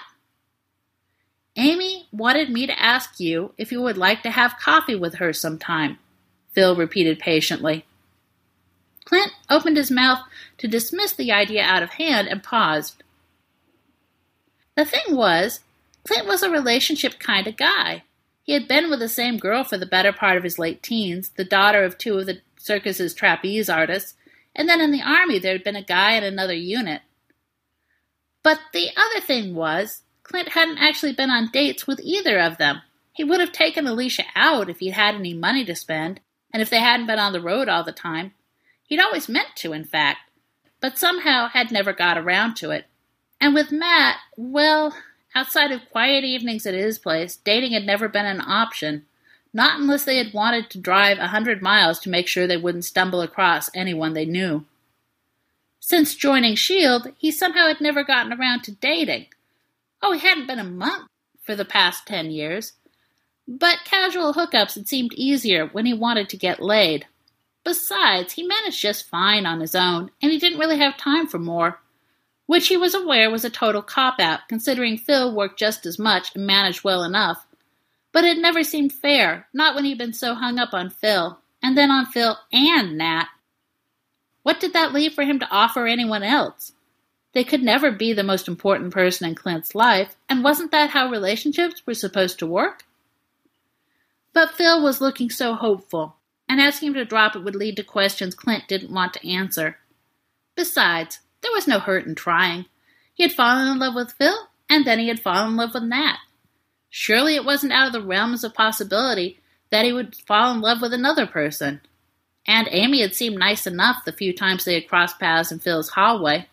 Amy wanted me to ask you if you would like to have coffee with her sometime, Phil repeated patiently. Clint opened his mouth to dismiss the idea out of hand and paused. The thing was, Clint was a relationship kind of guy. He had been with the same girl for the better part of his late teens, the daughter of two of the circus's trapeze artists, and then in the Army there had been a guy in another unit. But the other thing was, Clint hadn't actually been on dates with either of them. He would have taken Alicia out if he'd had any money to spend, and if they hadn't been on the road all the time. He'd always meant to, in fact, but somehow had never got around to it. And with Matt, well, outside of quiet evenings at his place, dating had never been an option, not unless they had wanted to drive a hundred miles to make sure they wouldn't stumble across anyone they knew. Since joining S H I E L D, he somehow had never gotten around to dating. Oh, he hadn't been a month for the past ten years. But casual hookups had seemed easier when he wanted to get laid. Besides, he managed just fine on his own, and he didn't really have time for more, which he was aware was a total cop-out, considering Phil worked just as much and managed well enough. But it never seemed fair, not when he'd been so hung up on Phil, and then on Phil and Nat. What did that leave for him to offer anyone else? They could never be the most important person in Clint's life, and wasn't that how relationships were supposed to work? But Phil was looking so hopeful, and asking him to drop it would lead to questions Clint didn't want to answer. Besides, there was no hurt in trying. He had fallen in love with Phil, and then he had fallen in love with Nat. Surely it wasn't out of the realms of possibility that he would fall in love with another person. And Amy had seemed nice enough the few times they had crossed paths in Phil's hallway.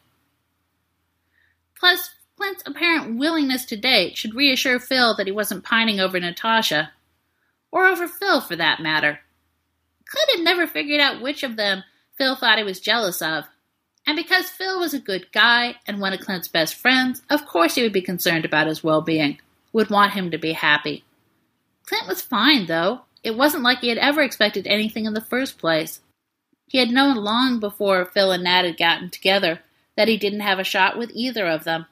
Plus, Clint's apparent willingness to date should reassure Phil that he wasn't pining over Natasha. Or over Phil, for that matter. Clint had never figured out which of them Phil thought he was jealous of. And because Phil was a good guy and one of Clint's best friends, of course he would be concerned about his well-being, would want him to be happy. Clint was fine, though. It wasn't like he had ever expected anything in the first place. He had known long before Phil and Nat had gotten together that he didn't have a shot with either of them.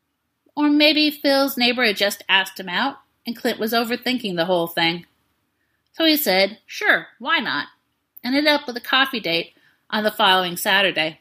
Or maybe Phil's neighbor had just asked him out, and Clint was overthinking the whole thing. So he said, sure, why not? And ended up with a coffee date on the following Saturday.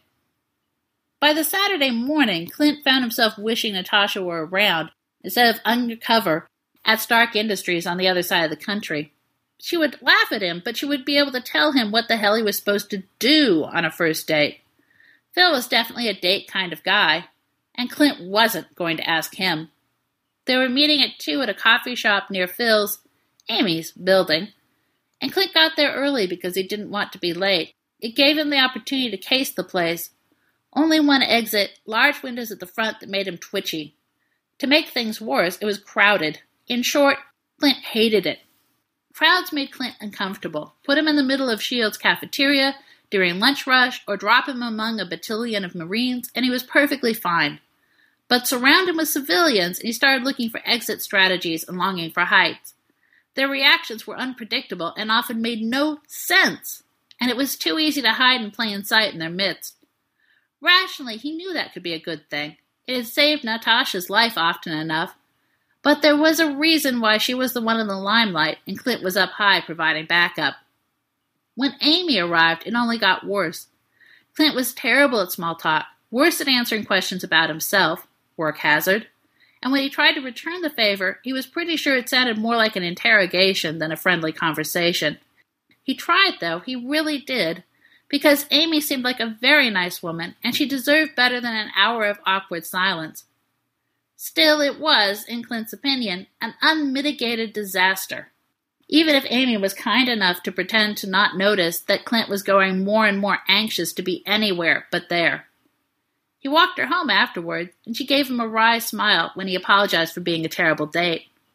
By the Saturday morning, Clint found himself wishing Natasha were around instead of undercover at Stark Industries on the other side of the country. She would laugh at him, but she would be able to tell him what the hell he was supposed to do on a first date. Phil was definitely a date kind of guy, and Clint wasn't going to ask him. They were meeting at two at a coffee shop near Phil's, Amy's, building, and Clint got there early because he didn't want to be late. It gave him the opportunity to case the place. Only one exit, large windows at the front that made him twitchy. To make things worse, it was crowded. In short, Clint hated it. Crowds made Clint uncomfortable. Put him in the middle of S H I E L D's cafeteria during lunch rush, or drop him among a battalion of Marines, and he was perfectly fine. But surround him with civilians, and he started looking for exit strategies and longing for heights. Their reactions were unpredictable and often made no sense, and it was too easy to hide in plain sight in their midst. Rationally, he knew that could be a good thing. It had saved Natasha's life often enough, but there was a reason why she was the one in the limelight, and Clint was up high providing backup. When Amy arrived, it only got worse. Clint was terrible at small talk, worse at answering questions about himself, work hazard, and when he tried to return the favor, he was pretty sure it sounded more like an interrogation than a friendly conversation. He tried, though, he really did, because Amy seemed like a very nice woman, and she deserved better than an hour of awkward silence. Still, it was, in Clint's opinion, an unmitigated disaster. Even if Amy was kind enough to pretend to not notice that Clint was growing more and more anxious to be anywhere but there. He walked her home afterward, and she gave him a wry smile when he apologized for being a terrible date.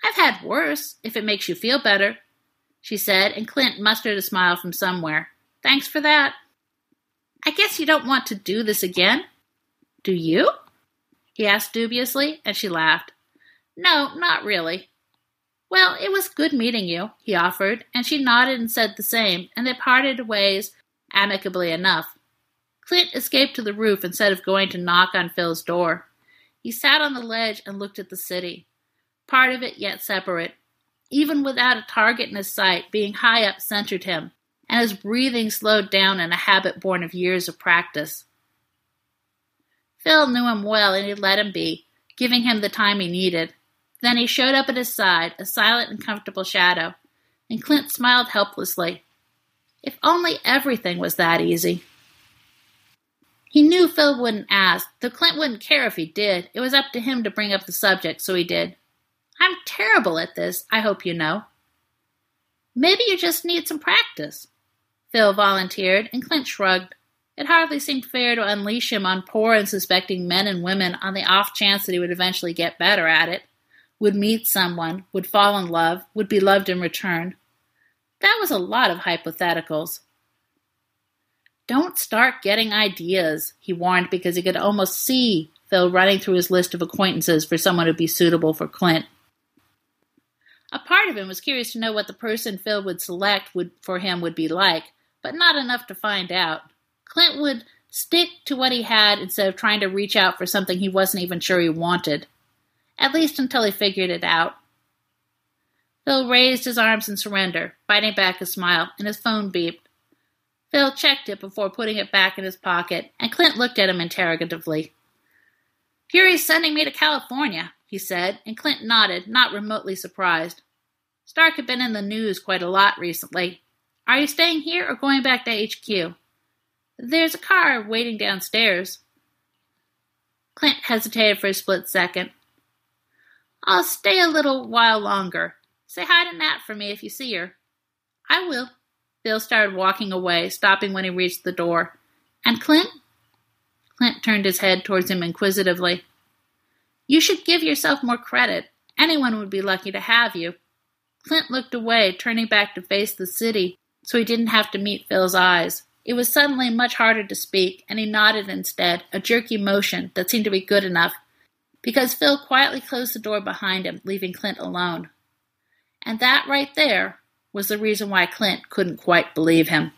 I've had worse, if it makes you feel better, she said, and Clint mustered a smile from somewhere. Thanks for that. I guess you don't want to do this again? Do you? He asked dubiously, and she laughed. No, not really. Well, it was good meeting you, he offered, and she nodded and said the same, and they parted ways amicably enough. Clint escaped to the roof instead of going to knock on Phil's door. He sat on the ledge and looked at the city, part of it yet separate. Even without a target in his sight, being high up centered him, and his breathing slowed down in a habit born of years of practice. Phil knew him well, and he let him be, giving him the time he needed. Then he showed up at his side, a silent and comfortable shadow, and Clint smiled helplessly. If only everything was that easy. He knew Phil wouldn't ask, though Clint wouldn't care if he did. It was up to him to bring up the subject, so he did. I'm terrible at this, I hope you know. Maybe you just need some practice, Phil volunteered, and Clint shrugged. It hardly seemed fair to unleash him on poor and suspecting men and women on the off chance that he would eventually get better at it, would meet someone, would fall in love, would be loved in return. That was a lot of hypotheticals. Don't start getting ideas, he warned, because he could almost see Phil running through his list of acquaintances for someone who'd be suitable for Clint. A part of him was curious to know what the person Phil would select would for him would be like, but not enough to find out. Clint would stick to what he had instead of trying to reach out for something he wasn't even sure he wanted. At least until he figured it out. Phil raised his arms in surrender, biting back a smile, and his phone beeped. Phil checked it before putting it back in his pocket, and Clint looked at him interrogatively. Fury's sending me to California, he said, and Clint nodded, not remotely surprised. Stark had been in the news quite a lot recently. Are you staying here or going back to H Q? There's a car waiting downstairs. Clint hesitated for a split second. I'll stay a little while longer. Say hi to Nat for me if you see her. I will. Phil started walking away, stopping when he reached the door. And Clint? Clint turned his head towards him inquisitively. You should give yourself more credit. Anyone would be lucky to have you. Clint looked away, turning back to face the city, so he didn't have to meet Phil's eyes. It was suddenly much harder to speak, and he nodded instead, a jerky motion that seemed to be good enough, because Phil quietly closed the door behind him, leaving Clint alone. And that right there was the reason why Clint couldn't quite believe him.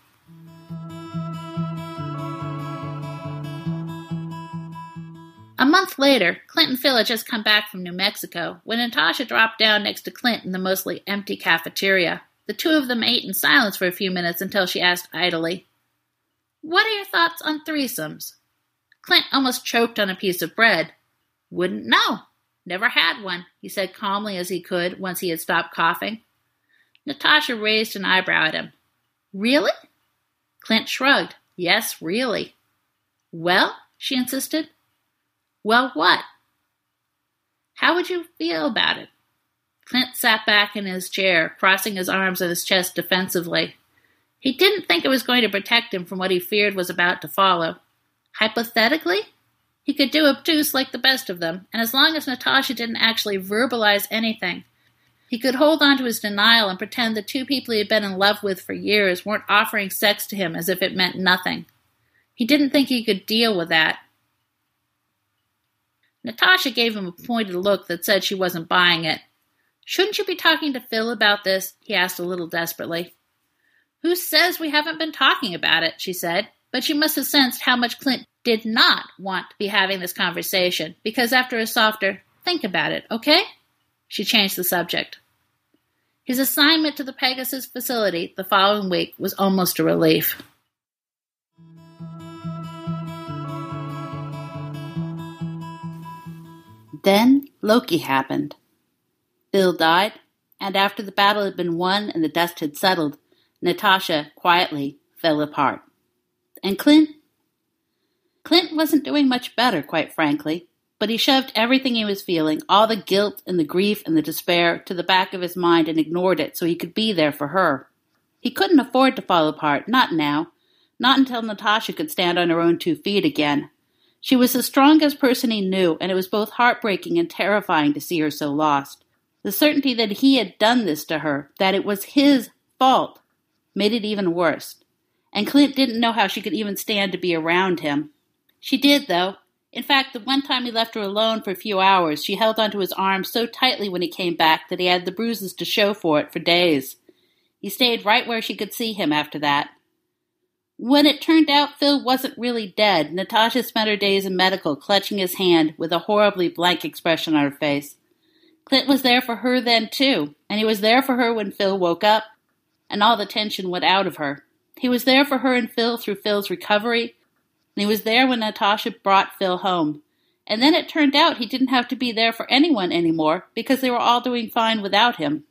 A month later, Clint and Phil had just come back from New Mexico when Natasha dropped down next to Clint in the mostly empty cafeteria. The two of them ate in silence for a few minutes until she asked idly, What are your thoughts on threesomes? Clint almost choked on a piece of bread. Wouldn't know. Never had one, he said calmly as he could once he had stopped coughing. Natasha raised an eyebrow at him. Really? Clint shrugged. Yes, really. Well, she insisted. Well, what? How would you feel about it? Clint sat back in his chair, crossing his arms on his chest defensively. He didn't think it was going to protect him from what he feared was about to follow. Hypothetically, he could do obtuse like the best of them, and as long as Natasha didn't actually verbalize anything, he could hold on to his denial and pretend the two people he had been in love with for years weren't offering sex to him as if it meant nothing. He didn't think he could deal with that. Natasha gave him a pointed look that said she wasn't buying it. Shouldn't you be talking to Phil about this? He asked a little desperately. Who says we haven't been talking about it, she said, but she must have sensed how much Clint did not want to be having this conversation, because after a softer, think about it, okay? She changed the subject. His assignment to the Pegasus facility the following week was almost a relief. Then Loki happened. Phil died, and after the battle had been won and the dust had settled, Natasha quietly fell apart. And Clint? Clint wasn't doing much better, quite frankly, but he shoved everything he was feeling, all the guilt and the grief and the despair, to the back of his mind and ignored it so he could be there for her. He couldn't afford to fall apart, not now, not until Natasha could stand on her own two feet again. She was the strongest person he knew, and it was both heartbreaking and terrifying to see her so lost. The certainty that he had done this to her, that it was his fault, made it even worse. And Clint didn't know how she could even stand to be around him. She did, though. In fact, the one time he left her alone for a few hours, she held onto his arm so tightly when he came back that he had the bruises to show for it for days. He stayed right where she could see him after that. When it turned out Phil wasn't really dead, Natasha spent her days in medical clutching his hand with a horribly blank expression on her face. Clint was there for her then, too, and he was there for her when Phil woke up, and all the tension went out of her. He was there for her and Phil through Phil's recovery, and he was there when Natasha brought Phil home. And then it turned out he didn't have to be there for anyone anymore because they were all doing fine without him.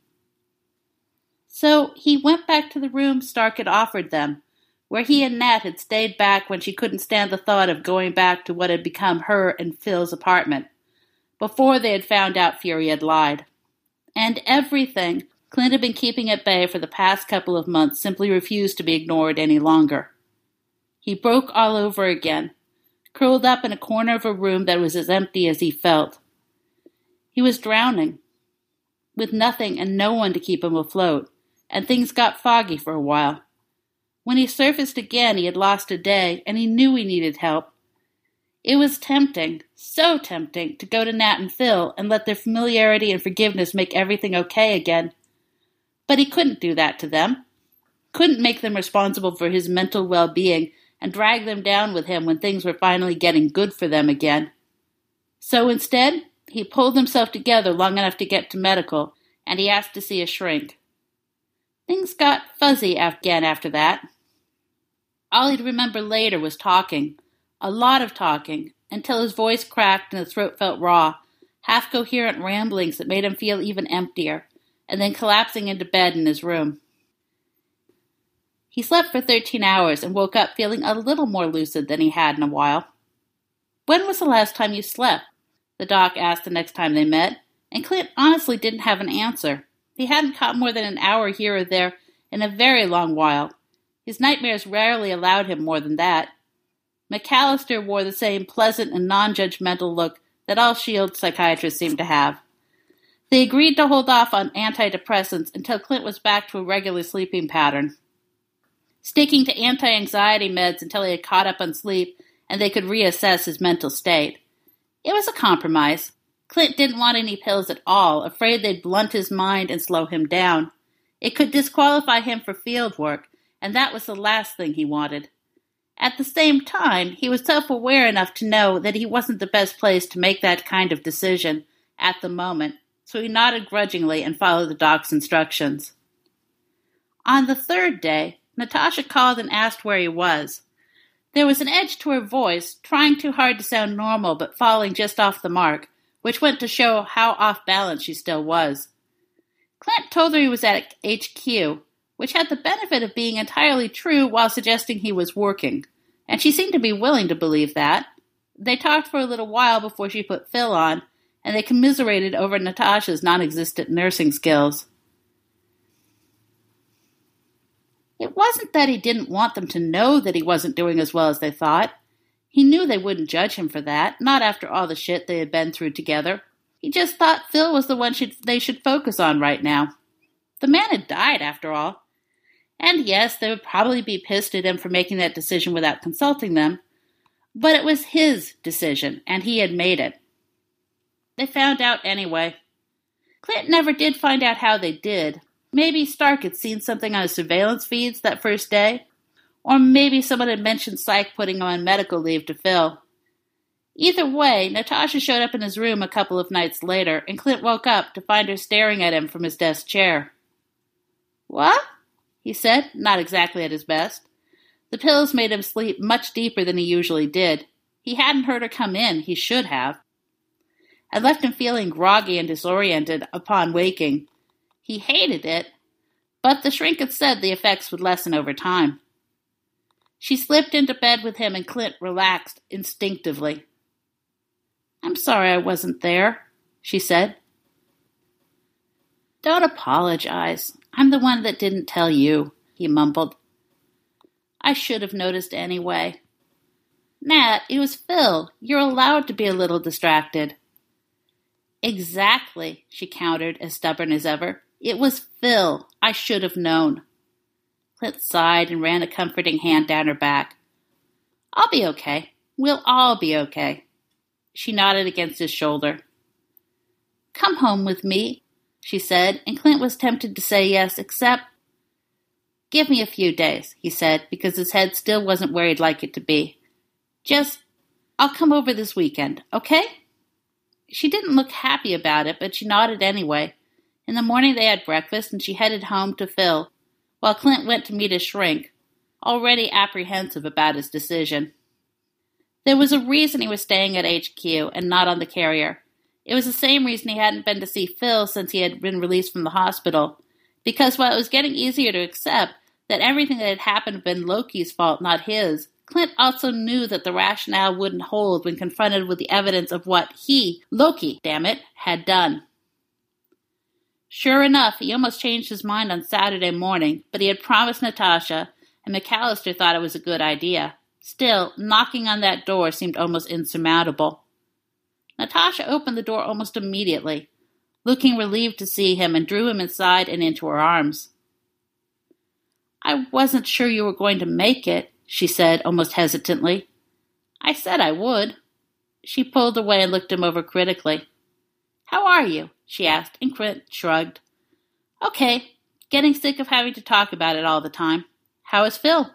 So he went back to the room Stark had offered them, where he and Nat had stayed back when she couldn't stand the thought of going back to what had become her and Phil's apartment, before they had found out Fury had lied. And everything Clint had been keeping at bay for the past couple of months simply refused to be ignored any longer. He broke all over again, curled up in a corner of a room that was as empty as he felt. He was drowning, with nothing and no one to keep him afloat, and things got foggy for a while. When he surfaced again, he had lost a day, and he knew he needed help. It was tempting, so tempting, to go to Nat and Phil and let their familiarity and forgiveness make everything okay again. But he couldn't do that to them. Couldn't make them responsible for his mental well-being and drag them down with him when things were finally getting good for them again. So instead, he pulled himself together long enough to get to medical, and he asked to see a shrink. Things got fuzzy again after that. All he'd remember later was talking, a lot of talking, until his voice cracked and his throat felt raw, half-coherent ramblings that made him feel even emptier, and then collapsing into bed in his room. He slept for thirteen hours and woke up feeling a little more lucid than he had in a while. "When was the last time you slept?" the doc asked the next time they met, and Clint honestly didn't have an answer. He hadn't caught more than an hour here or there in a very long while. His nightmares rarely allowed him more than that. McAllister wore the same pleasant and non-judgmental look that all SHIELD psychiatrists seemed to have. They agreed to hold off on antidepressants until Clint was back to a regular sleeping pattern, sticking to anti-anxiety meds until he had caught up on sleep and they could reassess his mental state. It was a compromise. Clint didn't want any pills at all, afraid they'd blunt his mind and slow him down. It could disqualify him for field work, and that was the last thing he wanted. At the same time, he was self-aware enough to know that he wasn't the best place to make that kind of decision at the moment, so he nodded grudgingly and followed the doc's instructions. On the third day, Natasha called and asked where he was. There was an edge to her voice, trying too hard to sound normal but falling just off the mark, which went to show how off balance she still was. Clint told her he was at H Q, which had the benefit of being entirely true while suggesting he was working, and she seemed to be willing to believe that. They talked for a little while before she put Phil on, and they commiserated over Natasha's non-existent nursing skills. It wasn't that he didn't want them to know that he wasn't doing as well as they thought. He knew they wouldn't judge him for that, not after all the shit they had been through together. He just thought Phil was the one should, they should focus on right now. The man had died, after all. And yes, they would probably be pissed at him for making that decision without consulting them, but it was his decision, and he had made it. They found out anyway. Clint never did find out how they did. Maybe Stark had seen something on his surveillance feeds that first day, or maybe someone had mentioned Psych putting him on medical leave to Phil. Either way, Natasha showed up in his room a couple of nights later, and Clint woke up to find her staring at him from his desk chair. "What?" he said, not exactly at his best. The pills made him sleep much deeper than he usually did. He hadn't heard her come in, he should have. It left him feeling groggy and disoriented upon waking. He hated it, but the shrink had said the effects would lessen over time. She slipped into bed with him and Clint relaxed instinctively. "I'm sorry I wasn't there," she said. "Don't apologize. I'm the one that didn't tell you," he mumbled. "I should have noticed anyway." "Nat, it was Phil. You're allowed to be a little distracted." Exactly, she countered, as stubborn as ever. It was Phil. I should have known. Clint sighed and ran a comforting hand down her back. I'll be okay. We'll all be okay. She nodded against his shoulder. Come home with me, she said, and Clint was tempted to say yes, except... Give me a few days, he said, because his head still wasn't where he'd like it to be. Just, I'll come over this weekend, okay? She didn't look happy about it, but she nodded anyway. In the morning they had breakfast, and she headed home to Phil, while Clint went to meet his shrink, already apprehensive about his decision. There was a reason he was staying at H Q and not on the carrier. It was the same reason he hadn't been to see Phil since he had been released from the hospital, because while it was getting easier to accept that everything that had happened had been Loki's fault, not his, Clint also knew that the rationale wouldn't hold when confronted with the evidence of what he, Loki, damn it, had done. Sure enough, he almost changed his mind on Saturday morning, but he had promised Natasha, and McAllister thought it was a good idea. Still, knocking on that door seemed almost insurmountable. Natasha opened the door almost immediately, looking relieved to see him, and drew him inside and into her arms. I wasn't sure you were going to make it, she said, almost hesitantly. I said I would. She pulled away and looked him over critically. How are you? She asked, and Clint shrugged. Okay, getting sick of having to talk about it all the time. How is Phil?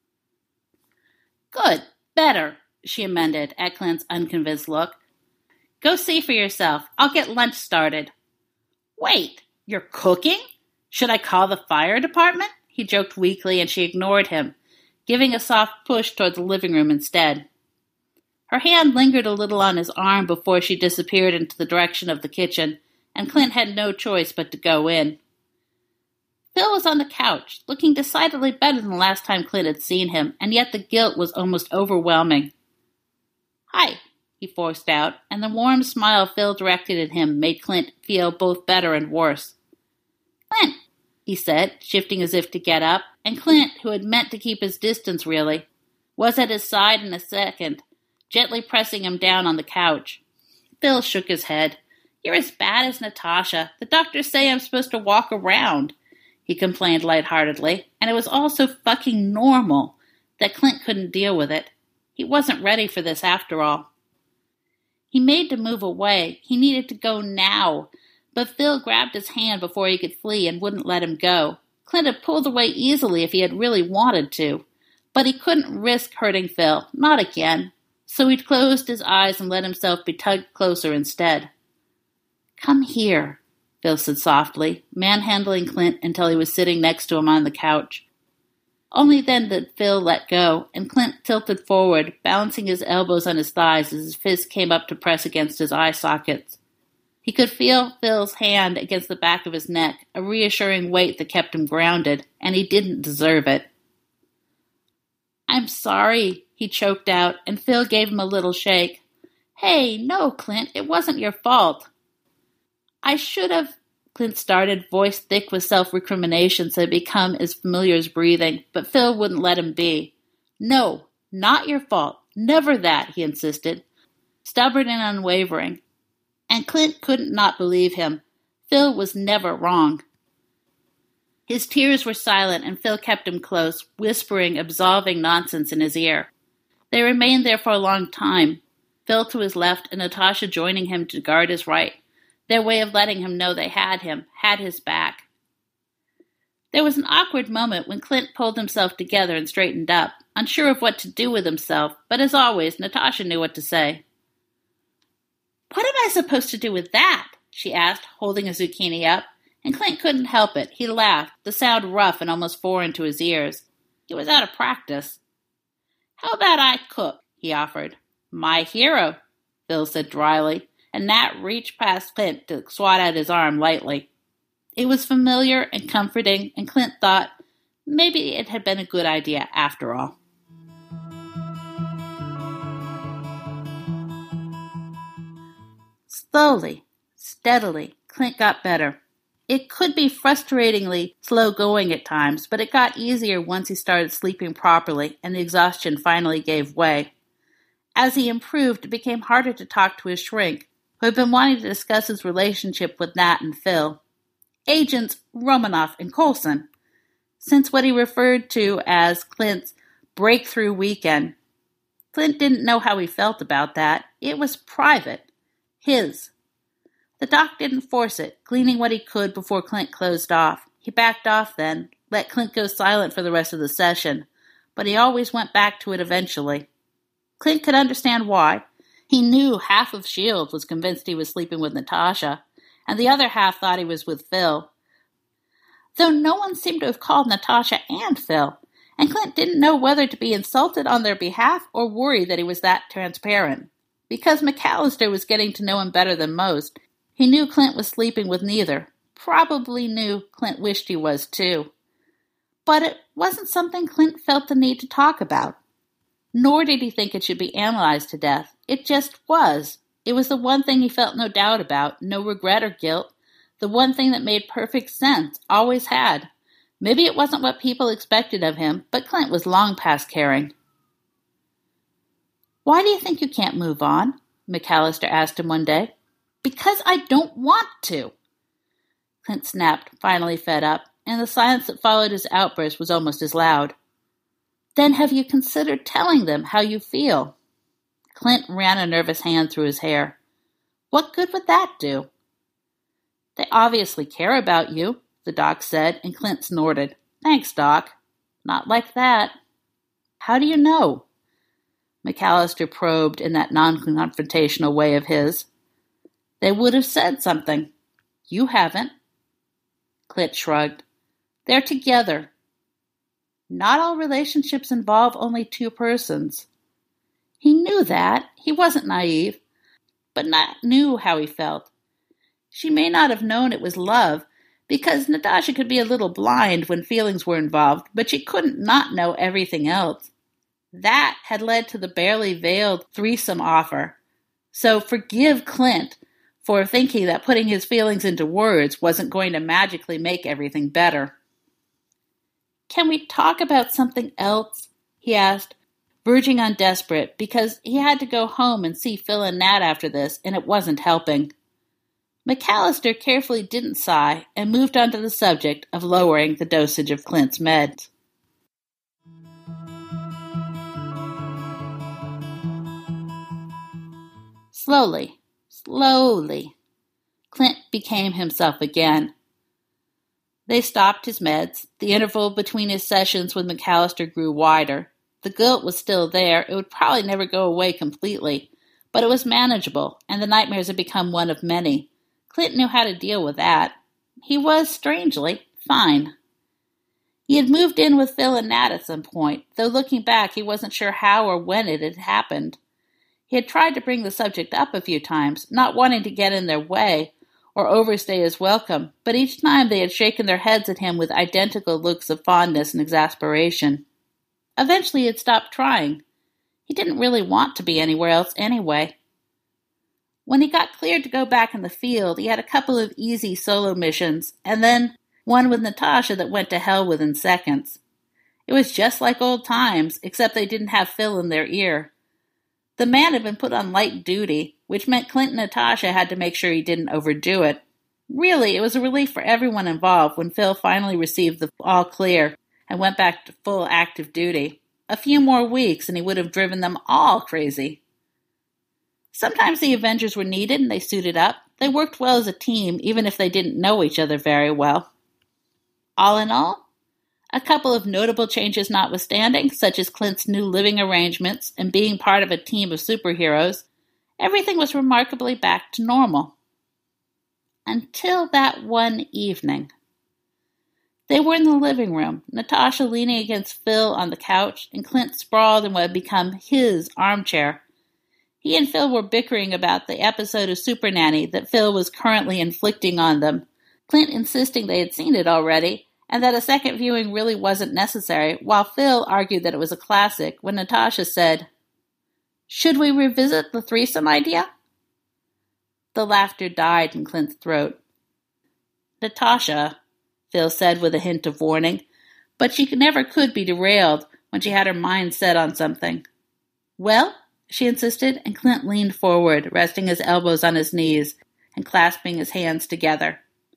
Good, better, she amended at Clint's unconvinced look. Go see for yourself. I'll get lunch started. Wait, you're cooking? Should I call the fire department? He joked weakly, and she ignored him, giving a soft push toward the living room instead. Her hand lingered a little on his arm before she disappeared into the direction of the kitchen, and Clint had no choice but to go in. Phil was on the couch, looking decidedly better than the last time Clint had seen him, and yet the guilt was almost overwhelming. Hi, he forced out, and the warm smile Phil directed at him made Clint feel both better and worse. Clint, he said, shifting as if to get up, and Clint, who had meant to keep his distance really, was at his side in a second, gently pressing him down on the couch. Phil shook his head. You're as bad as Natasha. The doctors say I'm supposed to walk around, he complained lightheartedly, and it was all so fucking normal that Clint couldn't deal with it. He wasn't ready for this after all. He made to move away. He needed to go now, but Phil grabbed his hand before he could flee and wouldn't let him go. Clint had pulled away easily if he had really wanted to, but he couldn't risk hurting Phil, not again, so he'd closed his eyes and let himself be tugged closer instead. Come here, Phil said softly, manhandling Clint until he was sitting next to him on the couch. Only then did Phil let go, and Clint tilted forward, balancing his elbows on his thighs as his fist came up to press against his eye sockets. He could feel Phil's hand against the back of his neck, a reassuring weight that kept him grounded, and he didn't deserve it. I'm sorry, he choked out, and Phil gave him a little shake. Hey, no, Clint, it wasn't your fault. I should have, Clint started, voice thick with self-recriminations that had become as familiar as breathing, but Phil wouldn't let him be. No, not your fault. Never that, he insisted, stubborn and unwavering. And Clint couldn't not believe him. Phil was never wrong. His tears were silent, and Phil kept him close, whispering absolving nonsense in his ear. They remained there for a long time, Phil to his left and Natasha joining him to guard his right, their way of letting him know they had him, had his back. There was an awkward moment when Clint pulled himself together and straightened up, unsure of what to do with himself, but as always, Natasha knew what to say. What am I supposed to do with that? She asked, holding a zucchini up, and Clint couldn't help it. He laughed, the sound rough and almost foreign to his ears. He was out of practice. How about I cook? He offered. My hero, Phil said dryly, and Nat reached past Clint to swat at his arm lightly. It was familiar and comforting, and Clint thought maybe it had been a good idea after all. Slowly, steadily, Clint got better. It could be frustratingly slow-going at times, but it got easier once he started sleeping properly and the exhaustion finally gave way. As he improved, it became harder to talk to his shrink, who had been wanting to discuss his relationship with Nat and Phil. Agents Romanoff and Coulson, since what he referred to as Clint's breakthrough weekend. Clint didn't know how he felt about that. It was private. His. The doc didn't force it, gleaning what he could before Clint closed off. He backed off then, let Clint go silent for the rest of the session, but he always went back to it eventually. Clint could understand why. He knew half of S H I E L D was convinced he was sleeping with Natasha, and the other half thought he was with Phil. Though no one seemed to have called Natasha and Phil, and Clint didn't know whether to be insulted on their behalf or worried that he was that transparent. Because McAllister was getting to know him better than most, he knew Clint was sleeping with neither. Probably knew Clint wished he was too. But it wasn't something Clint felt the need to talk about. Nor did he think it should be analyzed to death. It just was. It was the one thing he felt no doubt about, no regret or guilt, the one thing that made perfect sense, always had. Maybe it wasn't what people expected of him, but Clint was long past caring. "Why do you think you can't move on?" McAllister asked him one day. "Because I don't want to," Clint snapped, finally fed up, and the silence that followed his outburst was almost as loud. "Then have you considered telling them how you feel?" Clint ran a nervous hand through his hair. "What good would that do?" "They obviously care about you," the doc said, and Clint snorted. "Thanks, Doc. Not like that." "How do you know?" McAllister probed in that non-confrontational way of his. "They would have said something. You haven't." Clint shrugged. "They're together." "Not all relationships involve only two persons." He knew that. He wasn't naive, but Nat knew how he felt. She may not have known it was love, because Natasha could be a little blind when feelings were involved, but she couldn't not know everything else. That had led to the barely veiled threesome offer. So forgive Clint for thinking that putting his feelings into words wasn't going to magically make everything better. "Can we talk about something else?" he asked, verging on desperate, because he had to go home and see Phil and Nat after this, and it wasn't helping. McAllister carefully didn't sigh and moved on to the subject of lowering the dosage of Clint's meds. Slowly, slowly, Clint became himself again. They stopped his meds. The interval between his sessions with McAllister grew wider. The guilt was still there. It would probably never go away completely, but it was manageable, and the nightmares had become one of many. Clint knew how to deal with that. He was, strangely, fine. He had moved in with Phil and Nat at some point, though looking back he wasn't sure how or when it had happened. He had tried to bring the subject up a few times, not wanting to get in their way or overstay his welcome, but each time they had shaken their heads at him with identical looks of fondness and exasperation. Eventually he had stopped trying. He didn't really want to be anywhere else anyway. When he got cleared to go back in the field, he had a couple of easy solo missions, and then one with Natasha that went to hell within seconds. It was just like old times, except they didn't have Phil in their ear. The man had been put on light duty, which meant Clint and Natasha had to make sure he didn't overdo it. Really, it was a relief for everyone involved when Phil finally received the all clear and went back to full active duty. A few more weeks and he would have driven them all crazy. Sometimes the Avengers were needed and they suited up. They worked well as a team, even if they didn't know each other very well. All in all, a couple of notable changes notwithstanding, such as Clint's new living arrangements and being part of a team of superheroes, everything was remarkably back to normal. Until that one evening. They were in the living room, Natasha leaning against Phil on the couch, and Clint sprawled in what had become his armchair. He and Phil were bickering about the episode of Super Nanny that Phil was currently inflicting on them, Clint insisting they had seen it already, and that a second viewing really wasn't necessary, while Phil argued that it was a classic, when Natasha said, "Should we revisit the threesome idea?" The laughter died in Clint's throat. "Natasha," Phil said with a hint of warning, but she never could be derailed when she had her mind set on something. "Well?" she insisted, and Clint leaned forward, resting his elbows on his knees and clasping his hands together.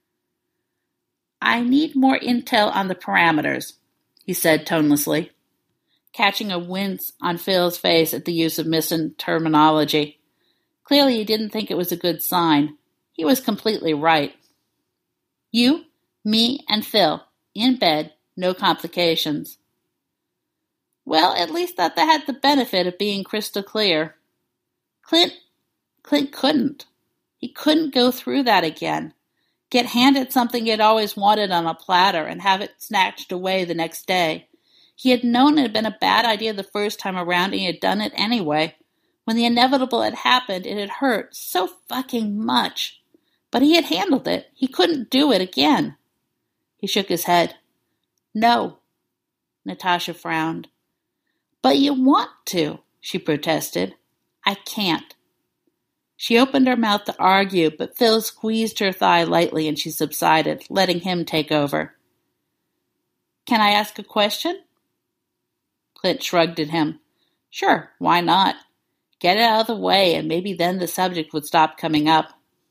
I need more intel on the parameters, he said tonelessly, catching a wince on Phil's face at the use of missing terminology. Clearly he didn't think it was a good sign. He was completely right. You, me, and Phil, in bed, no complications. Well, at least that that had the benefit of being crystal clear. Clint, Clint couldn't. He couldn't go through that again. Get handed something he had always wanted on a platter and have it snatched away the next day. He had known it had been a bad idea the first time around, and he had done it anyway. When the inevitable had happened, it had hurt so fucking much. But he had handled it. He couldn't do it again. He shook his head. No. Natasha frowned. But you want to, she protested. I can't. She opened her mouth to argue, but Phil squeezed her thigh lightly and she subsided, letting him take over. Can I ask a question? Clint shrugged at him. Sure, why not? Get it out of the way, and maybe then the subject would stop coming up.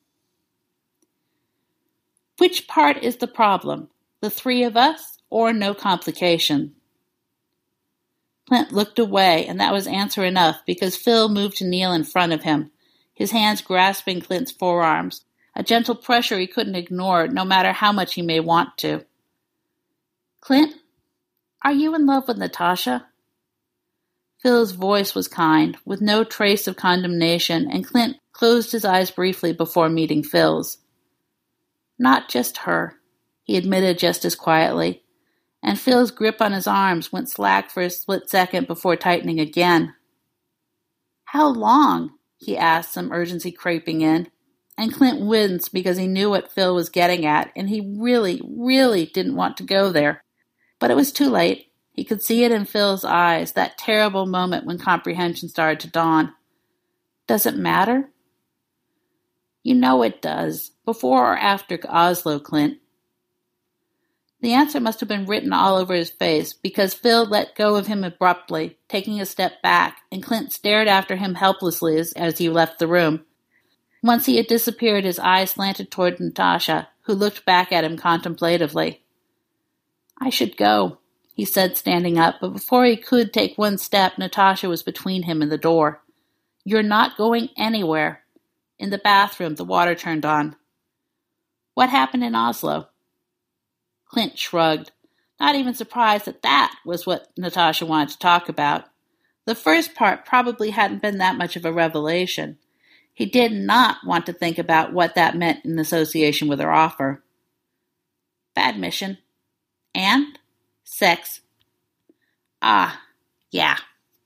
Which part is the problem? The three of us, or no complication? Clint looked away, and that was answer enough, because Phil moved to kneel in front of him, his hands grasping Clint's forearms, a gentle pressure he couldn't ignore, no matter how much he may want to. Clint, are you in love with Natasha? Phil's voice was kind, with no trace of condemnation, and Clint closed his eyes briefly before meeting Phil's. Not just her, he admitted just as quietly, and Phil's grip on his arms went slack for a split second before tightening again. How long? He asked, some urgency creeping in, and Clint winced because he knew what Phil was getting at, and he really, really didn't want to go there. But it was too late. He could see it in Phil's eyes, that terrible moment when comprehension started to dawn. Does it matter? You know it does. Before or after Oslo, Clint? The answer must have been written all over his face, because Phil let go of him abruptly, taking a step back, and Clint stared after him helplessly as, as he left the room. Once he had disappeared, his eyes slanted toward Natasha, who looked back at him contemplatively. I should go, he said, standing up, but before he could take one step, Natasha was between him and the door. You're not going anywhere. In the bathroom, the water turned on. What happened in Oslo? Clint shrugged, not even surprised that that was what Natasha wanted to talk about. The first part probably hadn't been that much of a revelation. He did not want to think about what that meant in association with her offer. Bad mission. And? Sex. Ah, yeah.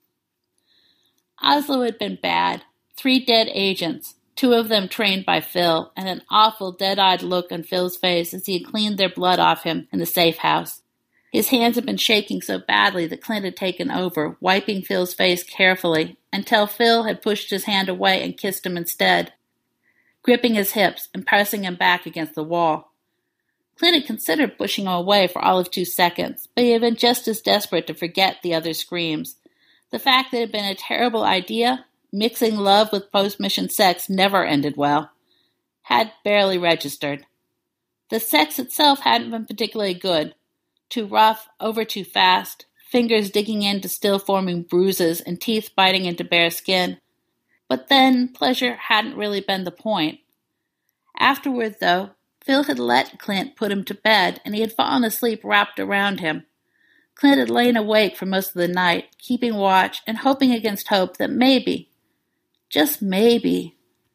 Oslo had been bad. Three dead agents, two of them trained by Phil, and an awful dead-eyed look on Phil's face as he had cleaned their blood off him in the safe house. His hands had been shaking so badly that Clint had taken over, wiping Phil's face carefully, until Phil had pushed his hand away and kissed him instead, gripping his hips and pressing him back against the wall. Clint had considered pushing him away for all of two seconds, but he had been just as desperate to forget the other's screams. The fact that it had been a terrible idea, mixing love with post-mission sex never ended well, had barely registered. The sex itself hadn't been particularly good. Too rough, over too fast, fingers digging into still-forming bruises and teeth biting into bare skin. But then, pleasure hadn't really been the point. Afterward, though, Phil had let Clint put him to bed, and he had fallen asleep wrapped around him. Clint had lain awake for most of the night, keeping watch and hoping against hope that maybe, just maybe.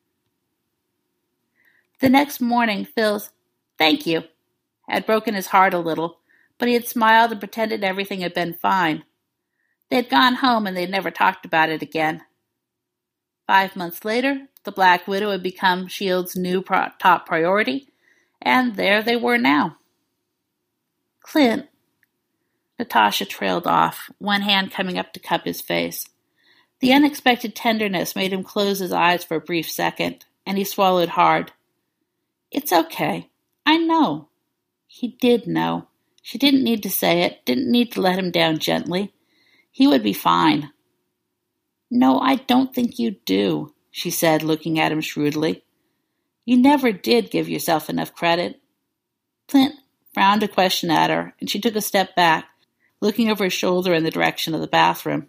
The next morning, Phil's "thank you" had broken his heart a little, but he had smiled and pretended everything had been fine. They had gone home and they had never talked about it again. Five months later, the Black Widow had become S H I E L D's new pro- top priority, and there they were now. Clint. Natasha trailed off, one hand coming up to cup his face. The unexpected tenderness made him close his eyes for a brief second, and he swallowed hard. It's okay. I know. He did know. She didn't need to say it, didn't need to let him down gently. He would be fine. No, I don't think you do, she said, looking at him shrewdly. You never did give yourself enough credit. Clint frowned a question at her, and she took a step back, looking over his shoulder in the direction of the bathroom.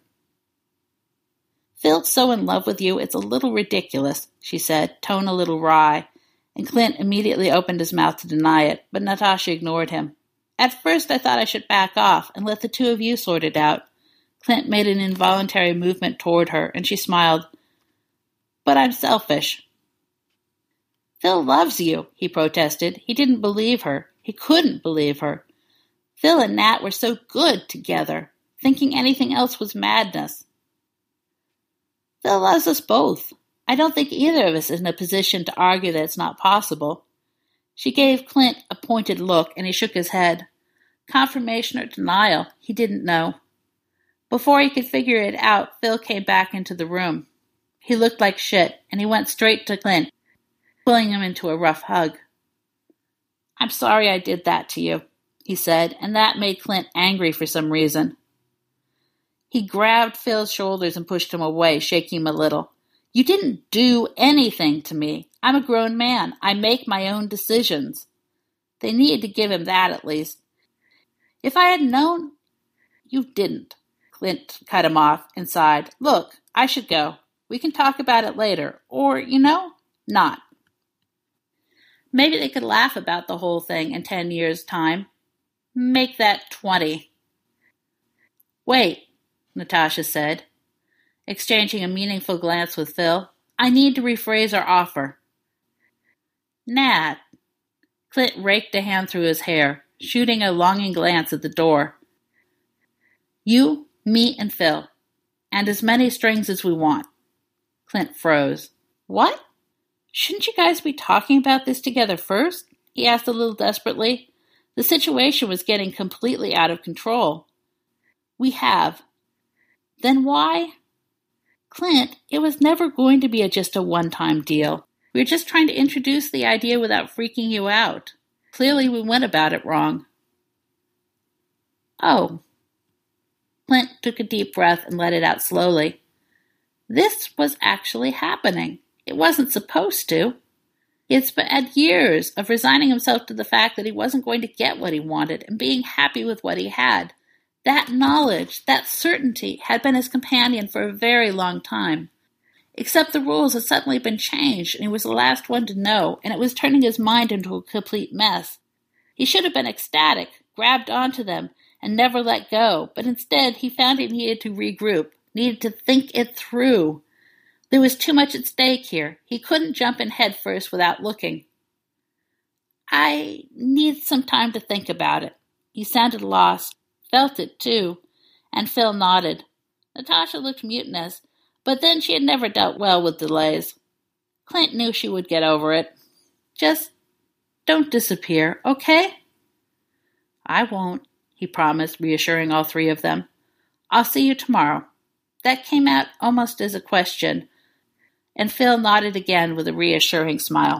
Phil's so in love with you, it's a little ridiculous, she said, tone a little wry, and Clint immediately opened his mouth to deny it, but Natasha ignored him. At first I thought I should back off and let the two of you sort it out. Clint made an involuntary movement toward her, and she smiled. But I'm selfish. Phil loves you, he protested. He didn't believe her. He couldn't believe her. Phil and Nat were so good together. Thinking anything else was madness. Phil loves us both. I don't think either of us is in a position to argue that it's not possible. She gave Clint a pointed look, and he shook his head. Confirmation or denial, he didn't know. Before he could figure it out, Phil came back into the room. He looked like shit, and he went straight to Clint, pulling him into a rough hug. I'm sorry I did that to you, he said, and that made Clint angry for some reason. He grabbed Phil's shoulders and pushed him away, shaking him a little. You didn't do anything to me. I'm a grown man. I make my own decisions. They needed to give him that at least. If I had known, you didn't. Clint cut him off and sighed. Look, I should go. We can talk about it later. Or, you know, not. Maybe they could laugh about the whole thing in ten years' time. Make that twenty. Wait, Natasha said, exchanging a meaningful glance with Phil. I need to rephrase our offer. Nat. Clint raked a hand through his hair, shooting a longing glance at the door. You, me, and Phil. And as many strings as we want. Clint froze. What? Shouldn't you guys be talking about this together first? He asked a little desperately. The situation was getting completely out of control. We have. Then why? Clint, it was never going to be a, just a one-time deal. We were just trying to introduce the idea without freaking you out. Clearly we went about it wrong. Oh. Clint took a deep breath and let it out slowly. This was actually happening. It wasn't supposed to. It's been had years of resigning himself to the fact that he wasn't going to get what he wanted and being happy with what he had. That knowledge, that certainty, had been his companion for a very long time. Except the rules had suddenly been changed, and he was the last one to know, and it was turning his mind into a complete mess. He should have been ecstatic, grabbed onto them, and never let go, but instead he found he needed to regroup, needed to think it through. There was too much at stake here. He couldn't jump in head first without looking. I need some time to think about it. He sounded lost, felt it too, and Phil nodded. Natasha looked mutinous, but then she had never dealt well with delays. Clint knew she would get over it. Just don't disappear, okay? I won't, he promised, reassuring all three of them. I'll see you tomorrow. That came out almost as a question, and Phil nodded again with a reassuring smile.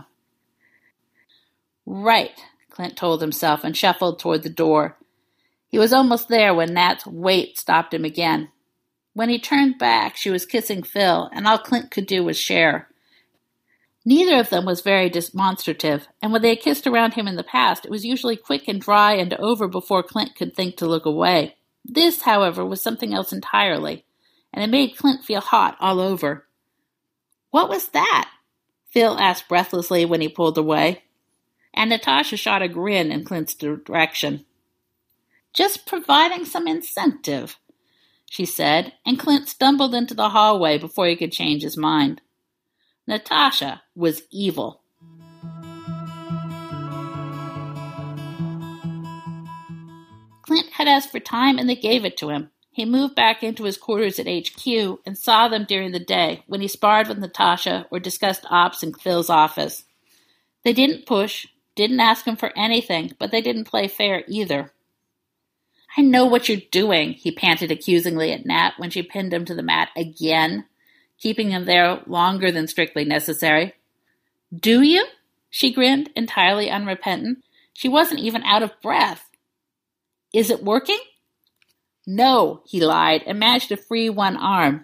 Right, Clint told himself and shuffled toward the door. He was almost there when Nat's wait stopped him again. When he turned back, she was kissing Phil, and all Clint could do was share. Neither of them was very demonstrative, and when they had kissed around him in the past, it was usually quick and dry and over before Clint could think to look away. This, however, was something else entirely, and it made Clint feel hot all over. What was that? Phil asked breathlessly when he pulled away, and Natasha shot a grin in Clint's direction. Just providing some incentive, she said, and Clint stumbled into the hallway before he could change his mind. Natasha was evil. Clint had asked for time, and they gave it to him. He moved back into his quarters at H Q and saw them during the day when he sparred with Natasha or discussed ops in Phil's office. They didn't push, didn't ask him for anything, but they didn't play fair either. I know what you're doing, he panted accusingly at Nat when she pinned him to the mat again, keeping him there longer than strictly necessary. Do you? She grinned, entirely unrepentant. She wasn't even out of breath. Is it working? No, he lied, and managed to free one arm.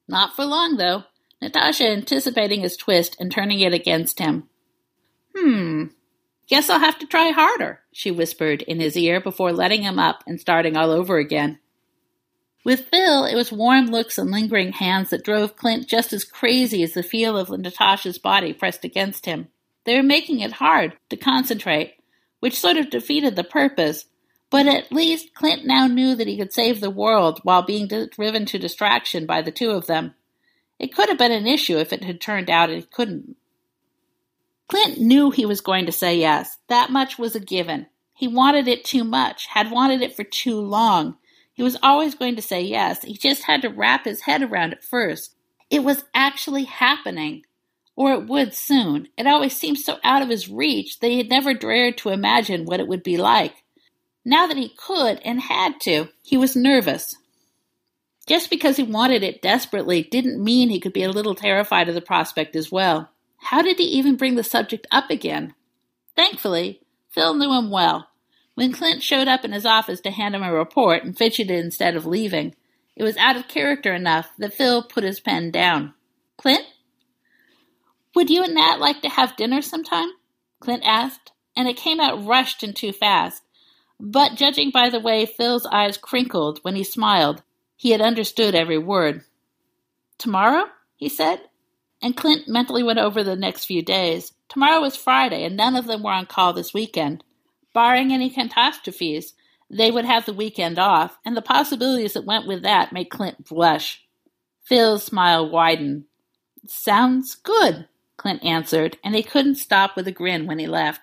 Not for long, though, Natasha anticipating his twist and turning it against him. Hmm, guess I'll have to try harder, she whispered in his ear before letting him up and starting all over again. With Phil, it was warm looks and lingering hands that drove Clint just as crazy as the feel of Natasha's body pressed against him. They were making it hard to concentrate, which sort of defeated the purpose, but at least Clint now knew that he could save the world while being driven to distraction by the two of them. It could have been an issue if it had turned out he couldn't. Clint knew he was going to say yes. That much was a given. He wanted it too much, had wanted it for too long. He was always going to say yes. He just had to wrap his head around it first. It was actually happening. Or it would soon. It always seemed so out of his reach that he had never dared to imagine what it would be like. Now that he could and had to, he was nervous. Just because he wanted it desperately didn't mean he could be a little terrified of the prospect as well. How did he even bring the subject up again? Thankfully, Phil knew him well. When Clint showed up in his office to hand him a report and fidgeted instead of leaving, it was out of character enough that Phil put his pen down. Clint? Would you and Nat like to have dinner sometime? Clint asked, and it came out rushed and too fast. But judging by the way Phil's eyes crinkled when he smiled, he had understood every word. Tomorrow? He said. And Clint mentally went over the next few days. Tomorrow was Friday, and none of them were on call this weekend. Barring any catastrophes, they would have the weekend off, and the possibilities that went with that made Clint blush. Phil's smile widened. Sounds good, Clint answered, and he couldn't stop with a grin when he left.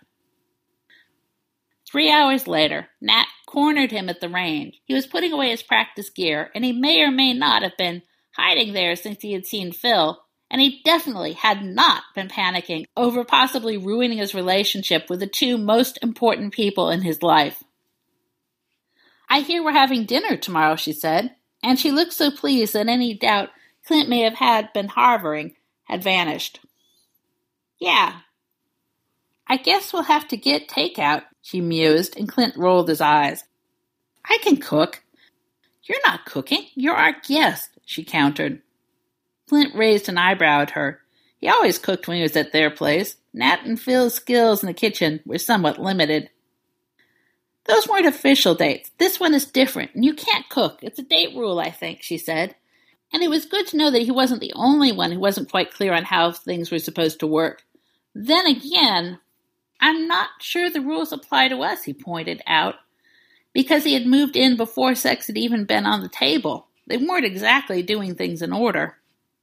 Three hours later, Nat cornered him at the range. He was putting away his practice gear, and he may or may not have been hiding there since he had seen Phil, and he definitely had not been panicking over possibly ruining his relationship with the two most important people in his life. I hear we're having dinner tomorrow, she said, and she looked so pleased that any doubt Clint may have had been harboring had vanished. Yeah. I guess we'll have to get takeout, she mused, and Clint rolled his eyes. I can cook. You're not cooking. You're our guest, she countered. Clint raised an eyebrow at her. He always cooked when he was at their place. Nat and Phil's skills in the kitchen were somewhat limited. Those weren't official dates. This one is different, and you can't cook. It's a date rule, I think, she said. And it was good to know that he wasn't the only one who wasn't quite clear on how things were supposed to work. Then again, I'm not sure the rules apply to us, he pointed out, because he had moved in before sex had even been on the table. They weren't exactly doing things in order.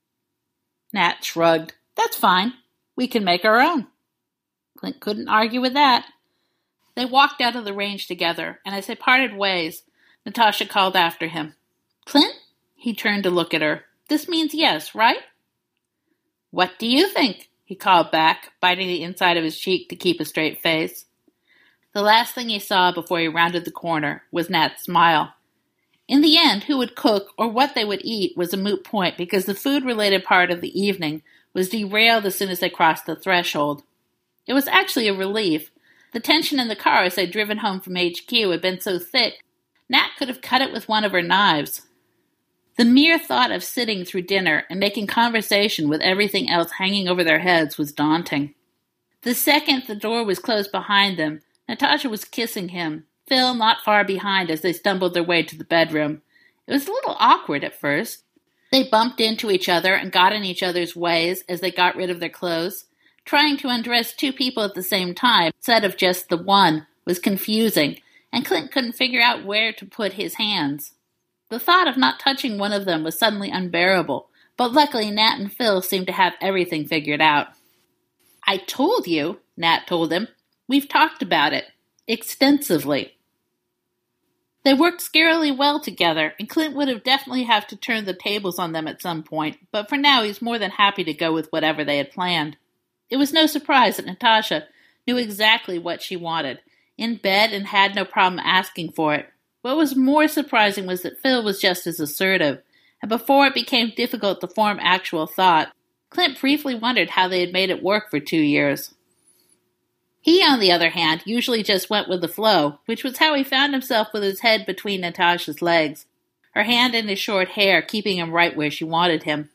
Nat shrugged. That's fine. We can make our own. Clint couldn't argue with that. They walked out of the range together, and as they parted ways, Natasha called after him. Clint? He turned to look at her. This means yes, right? What do you think? He called back, biting the inside of his cheek to keep a straight face. The last thing he saw before he rounded the corner was Nat's smile. In the end, who would cook or what they would eat was a moot point because the food-related part of the evening was derailed as soon as they crossed the threshold. It was actually a relief. The tension in the car as they'd driven home from H Q had been so thick, Nat could have cut it with one of her knives. The mere thought of sitting through dinner and making conversation with everything else hanging over their heads was daunting. The second the door was closed behind them, Natasha was kissing him, Phil not far behind as they stumbled their way to the bedroom. It was a little awkward at first. They bumped into each other and got in each other's ways as they got rid of their clothes. Trying to undress two people at the same time, instead of just the one, was confusing, and Clint couldn't figure out where to put his hands. The thought of not touching one of them was suddenly unbearable, but luckily Nat and Phil seemed to have everything figured out. I told you, Nat told him. We've talked about it. Extensively. They worked scarily well together, and Clint would have definitely have to turn the tables on them at some point, but for now he's more than happy to go with whatever they had planned. It was no surprise that Natasha knew exactly what she wanted, in bed, and had no problem asking for it. What was more surprising was that Phil was just as assertive, and before it became difficult to form actual thought, Clint briefly wondered how they had made it work for two years. He, on the other hand, usually just went with the flow, which was how he found himself with his head between Natasha's legs. her hand in his short hair, keeping him right where she wanted him.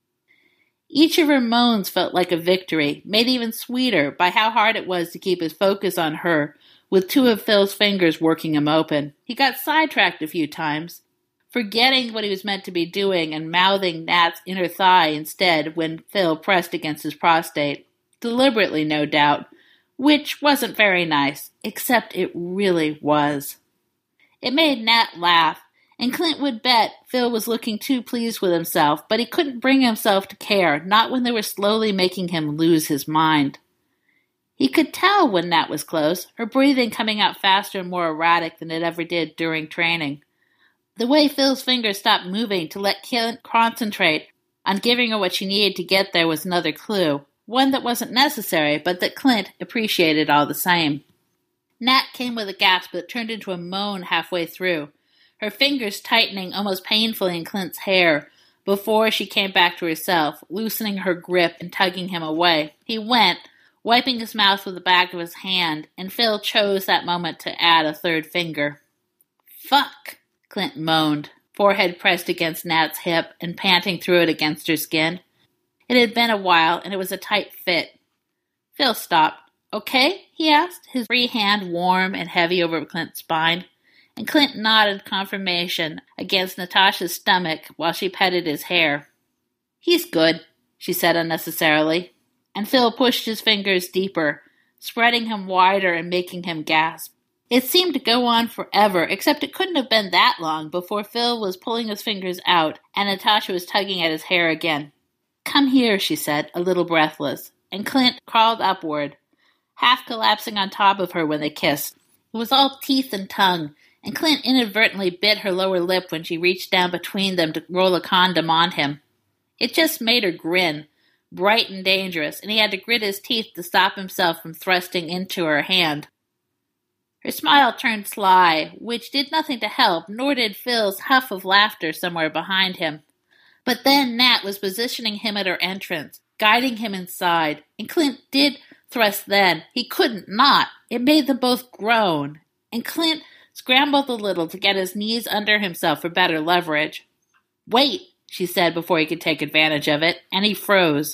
Each of her moans felt like a victory, made even sweeter by how hard it was to keep his focus on her, with two of Phil's fingers working him open. He got sidetracked a few times, forgetting what he was meant to be doing and mouthing Nat's inner thigh instead when Phil pressed against his prostate. Deliberately, no doubt, which wasn't very nice, except it really was. It made Nat laugh, and Clint would bet Phil was looking too pleased with himself, but he couldn't bring himself to care, not when they were slowly making him lose his mind. He could tell when Nat was close, her breathing coming out faster and more erratic than it ever did during training. The way Phil's fingers stopped moving to let Clint concentrate on giving her what she needed to get there was another clue, one that wasn't necessary, but that Clint appreciated all the same. Nat came with a gasp that turned into a moan halfway through, her fingers tightening almost painfully in Clint's hair before she came back to herself, loosening her grip and tugging him away. He went, wiping his mouth with the back of his hand, and Phil chose that moment to add a third finger. "Fuck," Clint moaned, forehead pressed against Nat's hip and panting through it against her skin. It had been a while, and it was a tight fit. Phil stopped. "Okay?" he asked, his free hand warm and heavy over Clint's spine. And Clint nodded confirmation against Natasha's stomach while she petted his hair. "He's good," she said unnecessarily, and Phil pushed his fingers deeper, spreading him wider and making him gasp. It seemed to go on forever, except it couldn't have been that long before Phil was pulling his fingers out and Natasha was tugging at his hair again. "Come here," she said, a little breathless, and Clint crawled upward, half collapsing on top of her when they kissed. It was all teeth and tongue, and Clint inadvertently bit her lower lip when she reached down between them to roll a condom on him. It just made her grin, bright and dangerous, and he had to grit his teeth to stop himself from thrusting into her hand. Her smile turned sly, which did nothing to help, nor did Phil's huff of laughter somewhere behind him. But then Nat was positioning him at her entrance, guiding him inside, and Clint did thrust then. He couldn't not. It made them both groan, and Clint scrambled a little to get his knees under himself for better leverage. "Wait," she said before he could take advantage of it, and he froze.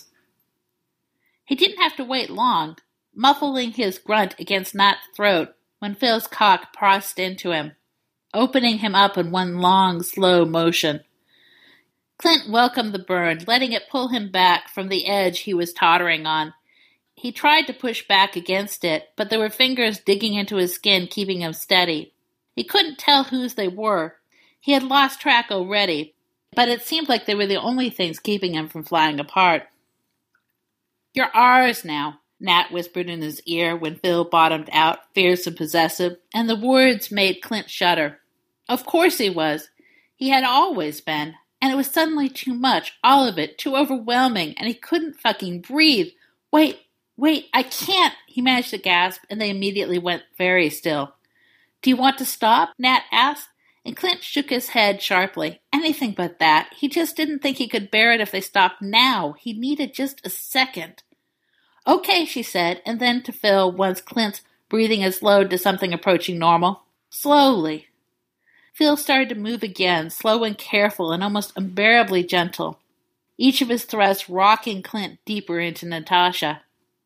He didn't have to wait long, muffling his grunt against Nat's throat when Phil's cock pressed into him, opening him up in one long, slow motion. Clint welcomed the burn, letting it pull him back from the edge he was tottering on. He tried to push back against it, but there were fingers digging into his skin, keeping him steady. He couldn't tell whose they were. He had lost track already, but it seemed like they were the only things keeping him from flying apart. "You're ours now," Nat whispered in his ear when Phil bottomed out, fierce and possessive, and the words made Clint shudder. Of course he was. He had always been, and it was suddenly too much, all of it, too overwhelming, and he couldn't fucking breathe. "Wait, wait, I can't," he managed to gasp, and they immediately went very still. "Do you want to stop?" Nat asked, and Clint shook his head sharply. Anything but that. He just didn't think he could bear it if they stopped now. He needed just a second. "Okay," she said, and then to Phil once Clint's breathing had slowed to something approaching normal. "Slowly." Phil started to move again, slow and careful and almost unbearably gentle, each of his thrusts rocking Clint deeper into Natasha.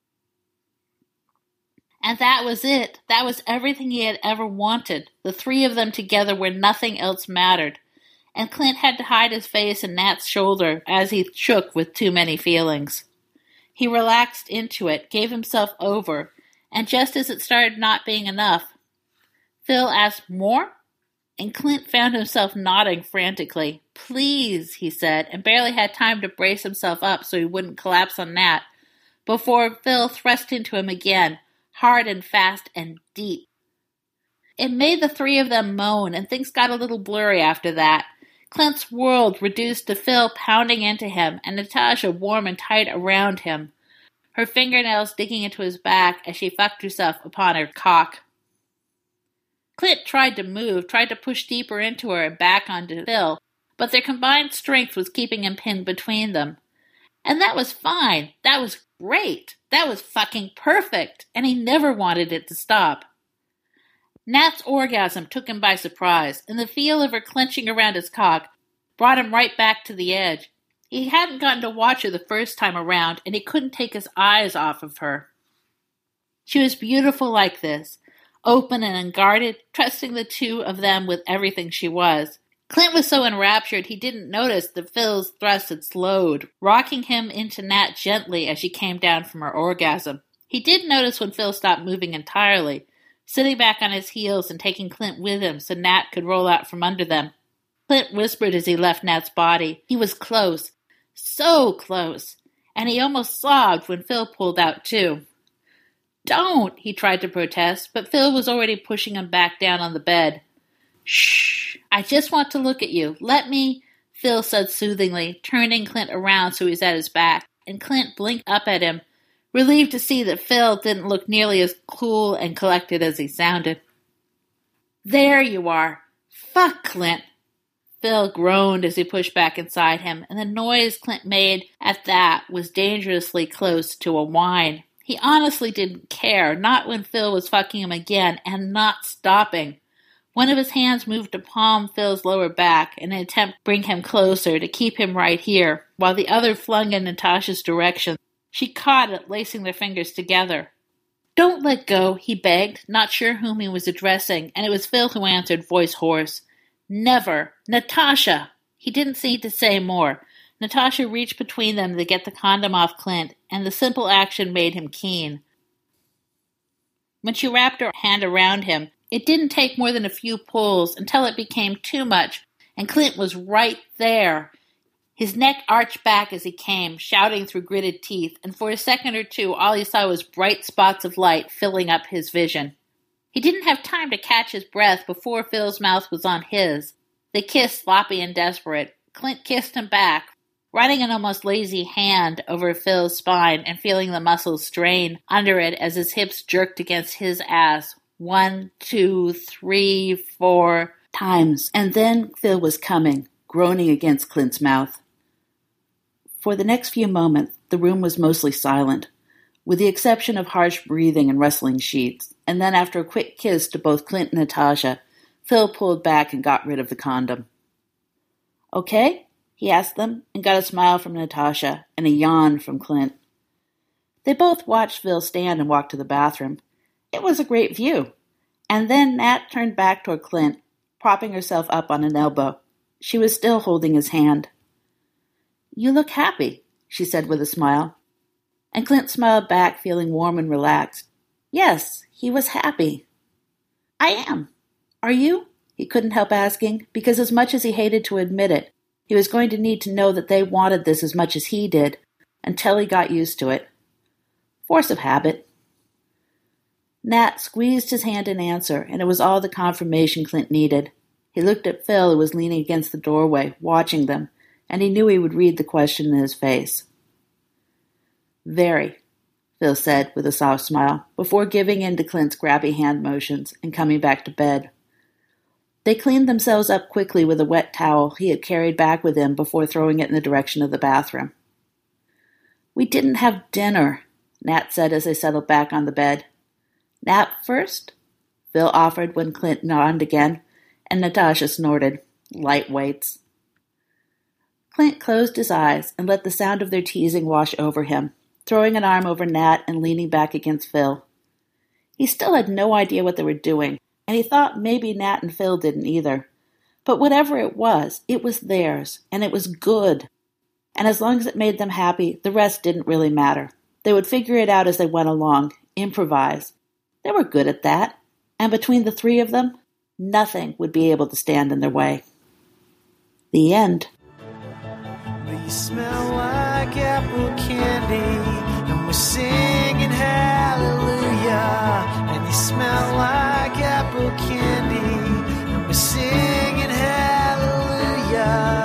And that was it. That was everything he had ever wanted. The three of them together where nothing else mattered. And Clint had to hide his face in Nat's shoulder as he shook with too many feelings. He relaxed into it, gave himself over, and just as it started not being enough, Phil asked more, and Clint found himself nodding frantically. "Please," he said, and barely had time to brace himself up so he wouldn't collapse on Nat, before Phil thrust into him again, hard and fast and deep. It made the three of them moan, and things got a little blurry after that. Clint's world reduced to Phil pounding into him, and Natasha warm and tight around him, her fingernails digging into his back as she fucked herself upon her cock. Clint tried to move, tried to push deeper into her and back onto Phil, but their combined strength was keeping him pinned between them. And that was fine. That was great. That was fucking perfect. And he never wanted it to stop. Nat's orgasm took him by surprise, and the feel of her clenching around his cock brought him right back to the edge. He hadn't gotten to watch her the first time around, and he couldn't take his eyes off of her. She was beautiful like this, open and unguarded, trusting the two of them with everything she was. Clint was so enraptured he didn't notice that Phil's thrust had slowed, rocking him into Nat gently as she came down from her orgasm. He did notice when Phil stopped moving entirely, sitting back on his heels and taking Clint with him so Nat could roll out from under them. Clint whispered as he left Nat's body. He was close, so close, and he almost sobbed when Phil pulled out too. "Don't," he tried to protest, but Phil was already pushing him back down on the bed. "Shh, I just want to look at you. Let me," Phil said soothingly, turning Clint around so he was at his back, and Clint blinked up at him, relieved to see that Phil didn't look nearly as cool and collected as he sounded. "There you are. Fuck, Clint." Phil groaned as he pushed back inside him, and the noise Clint made at that was dangerously close to a whine. He honestly didn't care, not when Phil was fucking him again, and not stopping. One of his hands moved to palm Phil's lower back in an attempt to bring him closer, to keep him right here, while the other flung in Natasha's direction. She caught it, lacing their fingers together. "Don't let go," he begged, not sure whom he was addressing, and it was Phil who answered, voice hoarse. "Never. Natasha!" He didn't need to say more. Natasha reached between them to get the condom off Clint, and the simple action made him keen. When she wrapped her hand around him, it didn't take more than a few pulls until it became too much, and Clint was right there. His neck arched back as he came, shouting through gritted teeth, and for a second or two all he saw was bright spots of light filling up his vision. He didn't have time to catch his breath before Phil's mouth was on his. They kissed, sloppy and desperate. Clint kissed him back, running an almost lazy hand over Phil's spine and feeling the muscles strain under it as his hips jerked against his ass. One, two, three, four times. And then Phil was coming, groaning against Clint's mouth. For the next few moments, the room was mostly silent, with the exception of harsh breathing and rustling sheets. And then after a quick kiss to both Clint and Natasha, Phil pulled back and got rid of the condom. "Okay?" he asked them, and got a smile from Natasha and a yawn from Clint. They both watched Phil stand and walk to the bathroom. It was a great view. And then Nat turned back toward Clint, propping herself up on an elbow. She was still holding his hand. "You look happy," she said with a smile. And Clint smiled back, feeling warm and relaxed. Yes, he was happy. "I am. Are you?" he couldn't help asking, because as much as he hated to admit it, he was going to need to know that they wanted this as much as he did, until he got used to it. Force of habit. Nat squeezed his hand in answer, and it was all the confirmation Clint needed. He looked at Phil, who was leaning against the doorway, watching them, and he knew he would read the question in his face. "Very," Phil said with a soft smile, before giving in to Clint's grabby hand motions and coming back to bed. They cleaned themselves up quickly with a wet towel he had carried back with him before throwing it in the direction of the bathroom. "We didn't have dinner," Nat said as they settled back on the bed. "Nap first?" Phil offered when Clint yawned again, and Natasha snorted. Lightweights. Clint closed his eyes and let the sound of their teasing wash over him, throwing an arm over Nat and leaning back against Phil. He still had no idea what they were doing, and he thought maybe Nat and Phil didn't either. But whatever it was, it was theirs, and it was good. And as long as it made them happy, the rest didn't really matter. They would figure it out as they went along, improvise. They were good at that, and between the three of them, nothing would be able to stand in their way. The end. You smell like apple candy, and we're singing hallelujah. And you smell like apple candy, and we're singing hallelujah.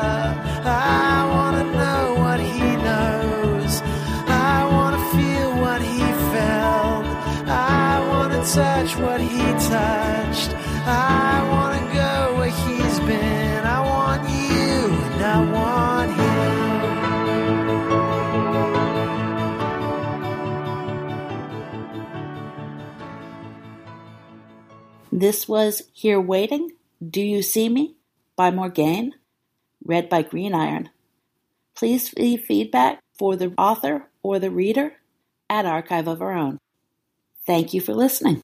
I want to know what he knows. I want to feel what he felt. I want to touch what he touched. I want to go where he's been. I want you, and I want him. This was Here Waiting, Do You See Me? By Morgane, read by Green Iron. Please leave feedback for the author or the reader at Archive of Our Own. Thank you for listening.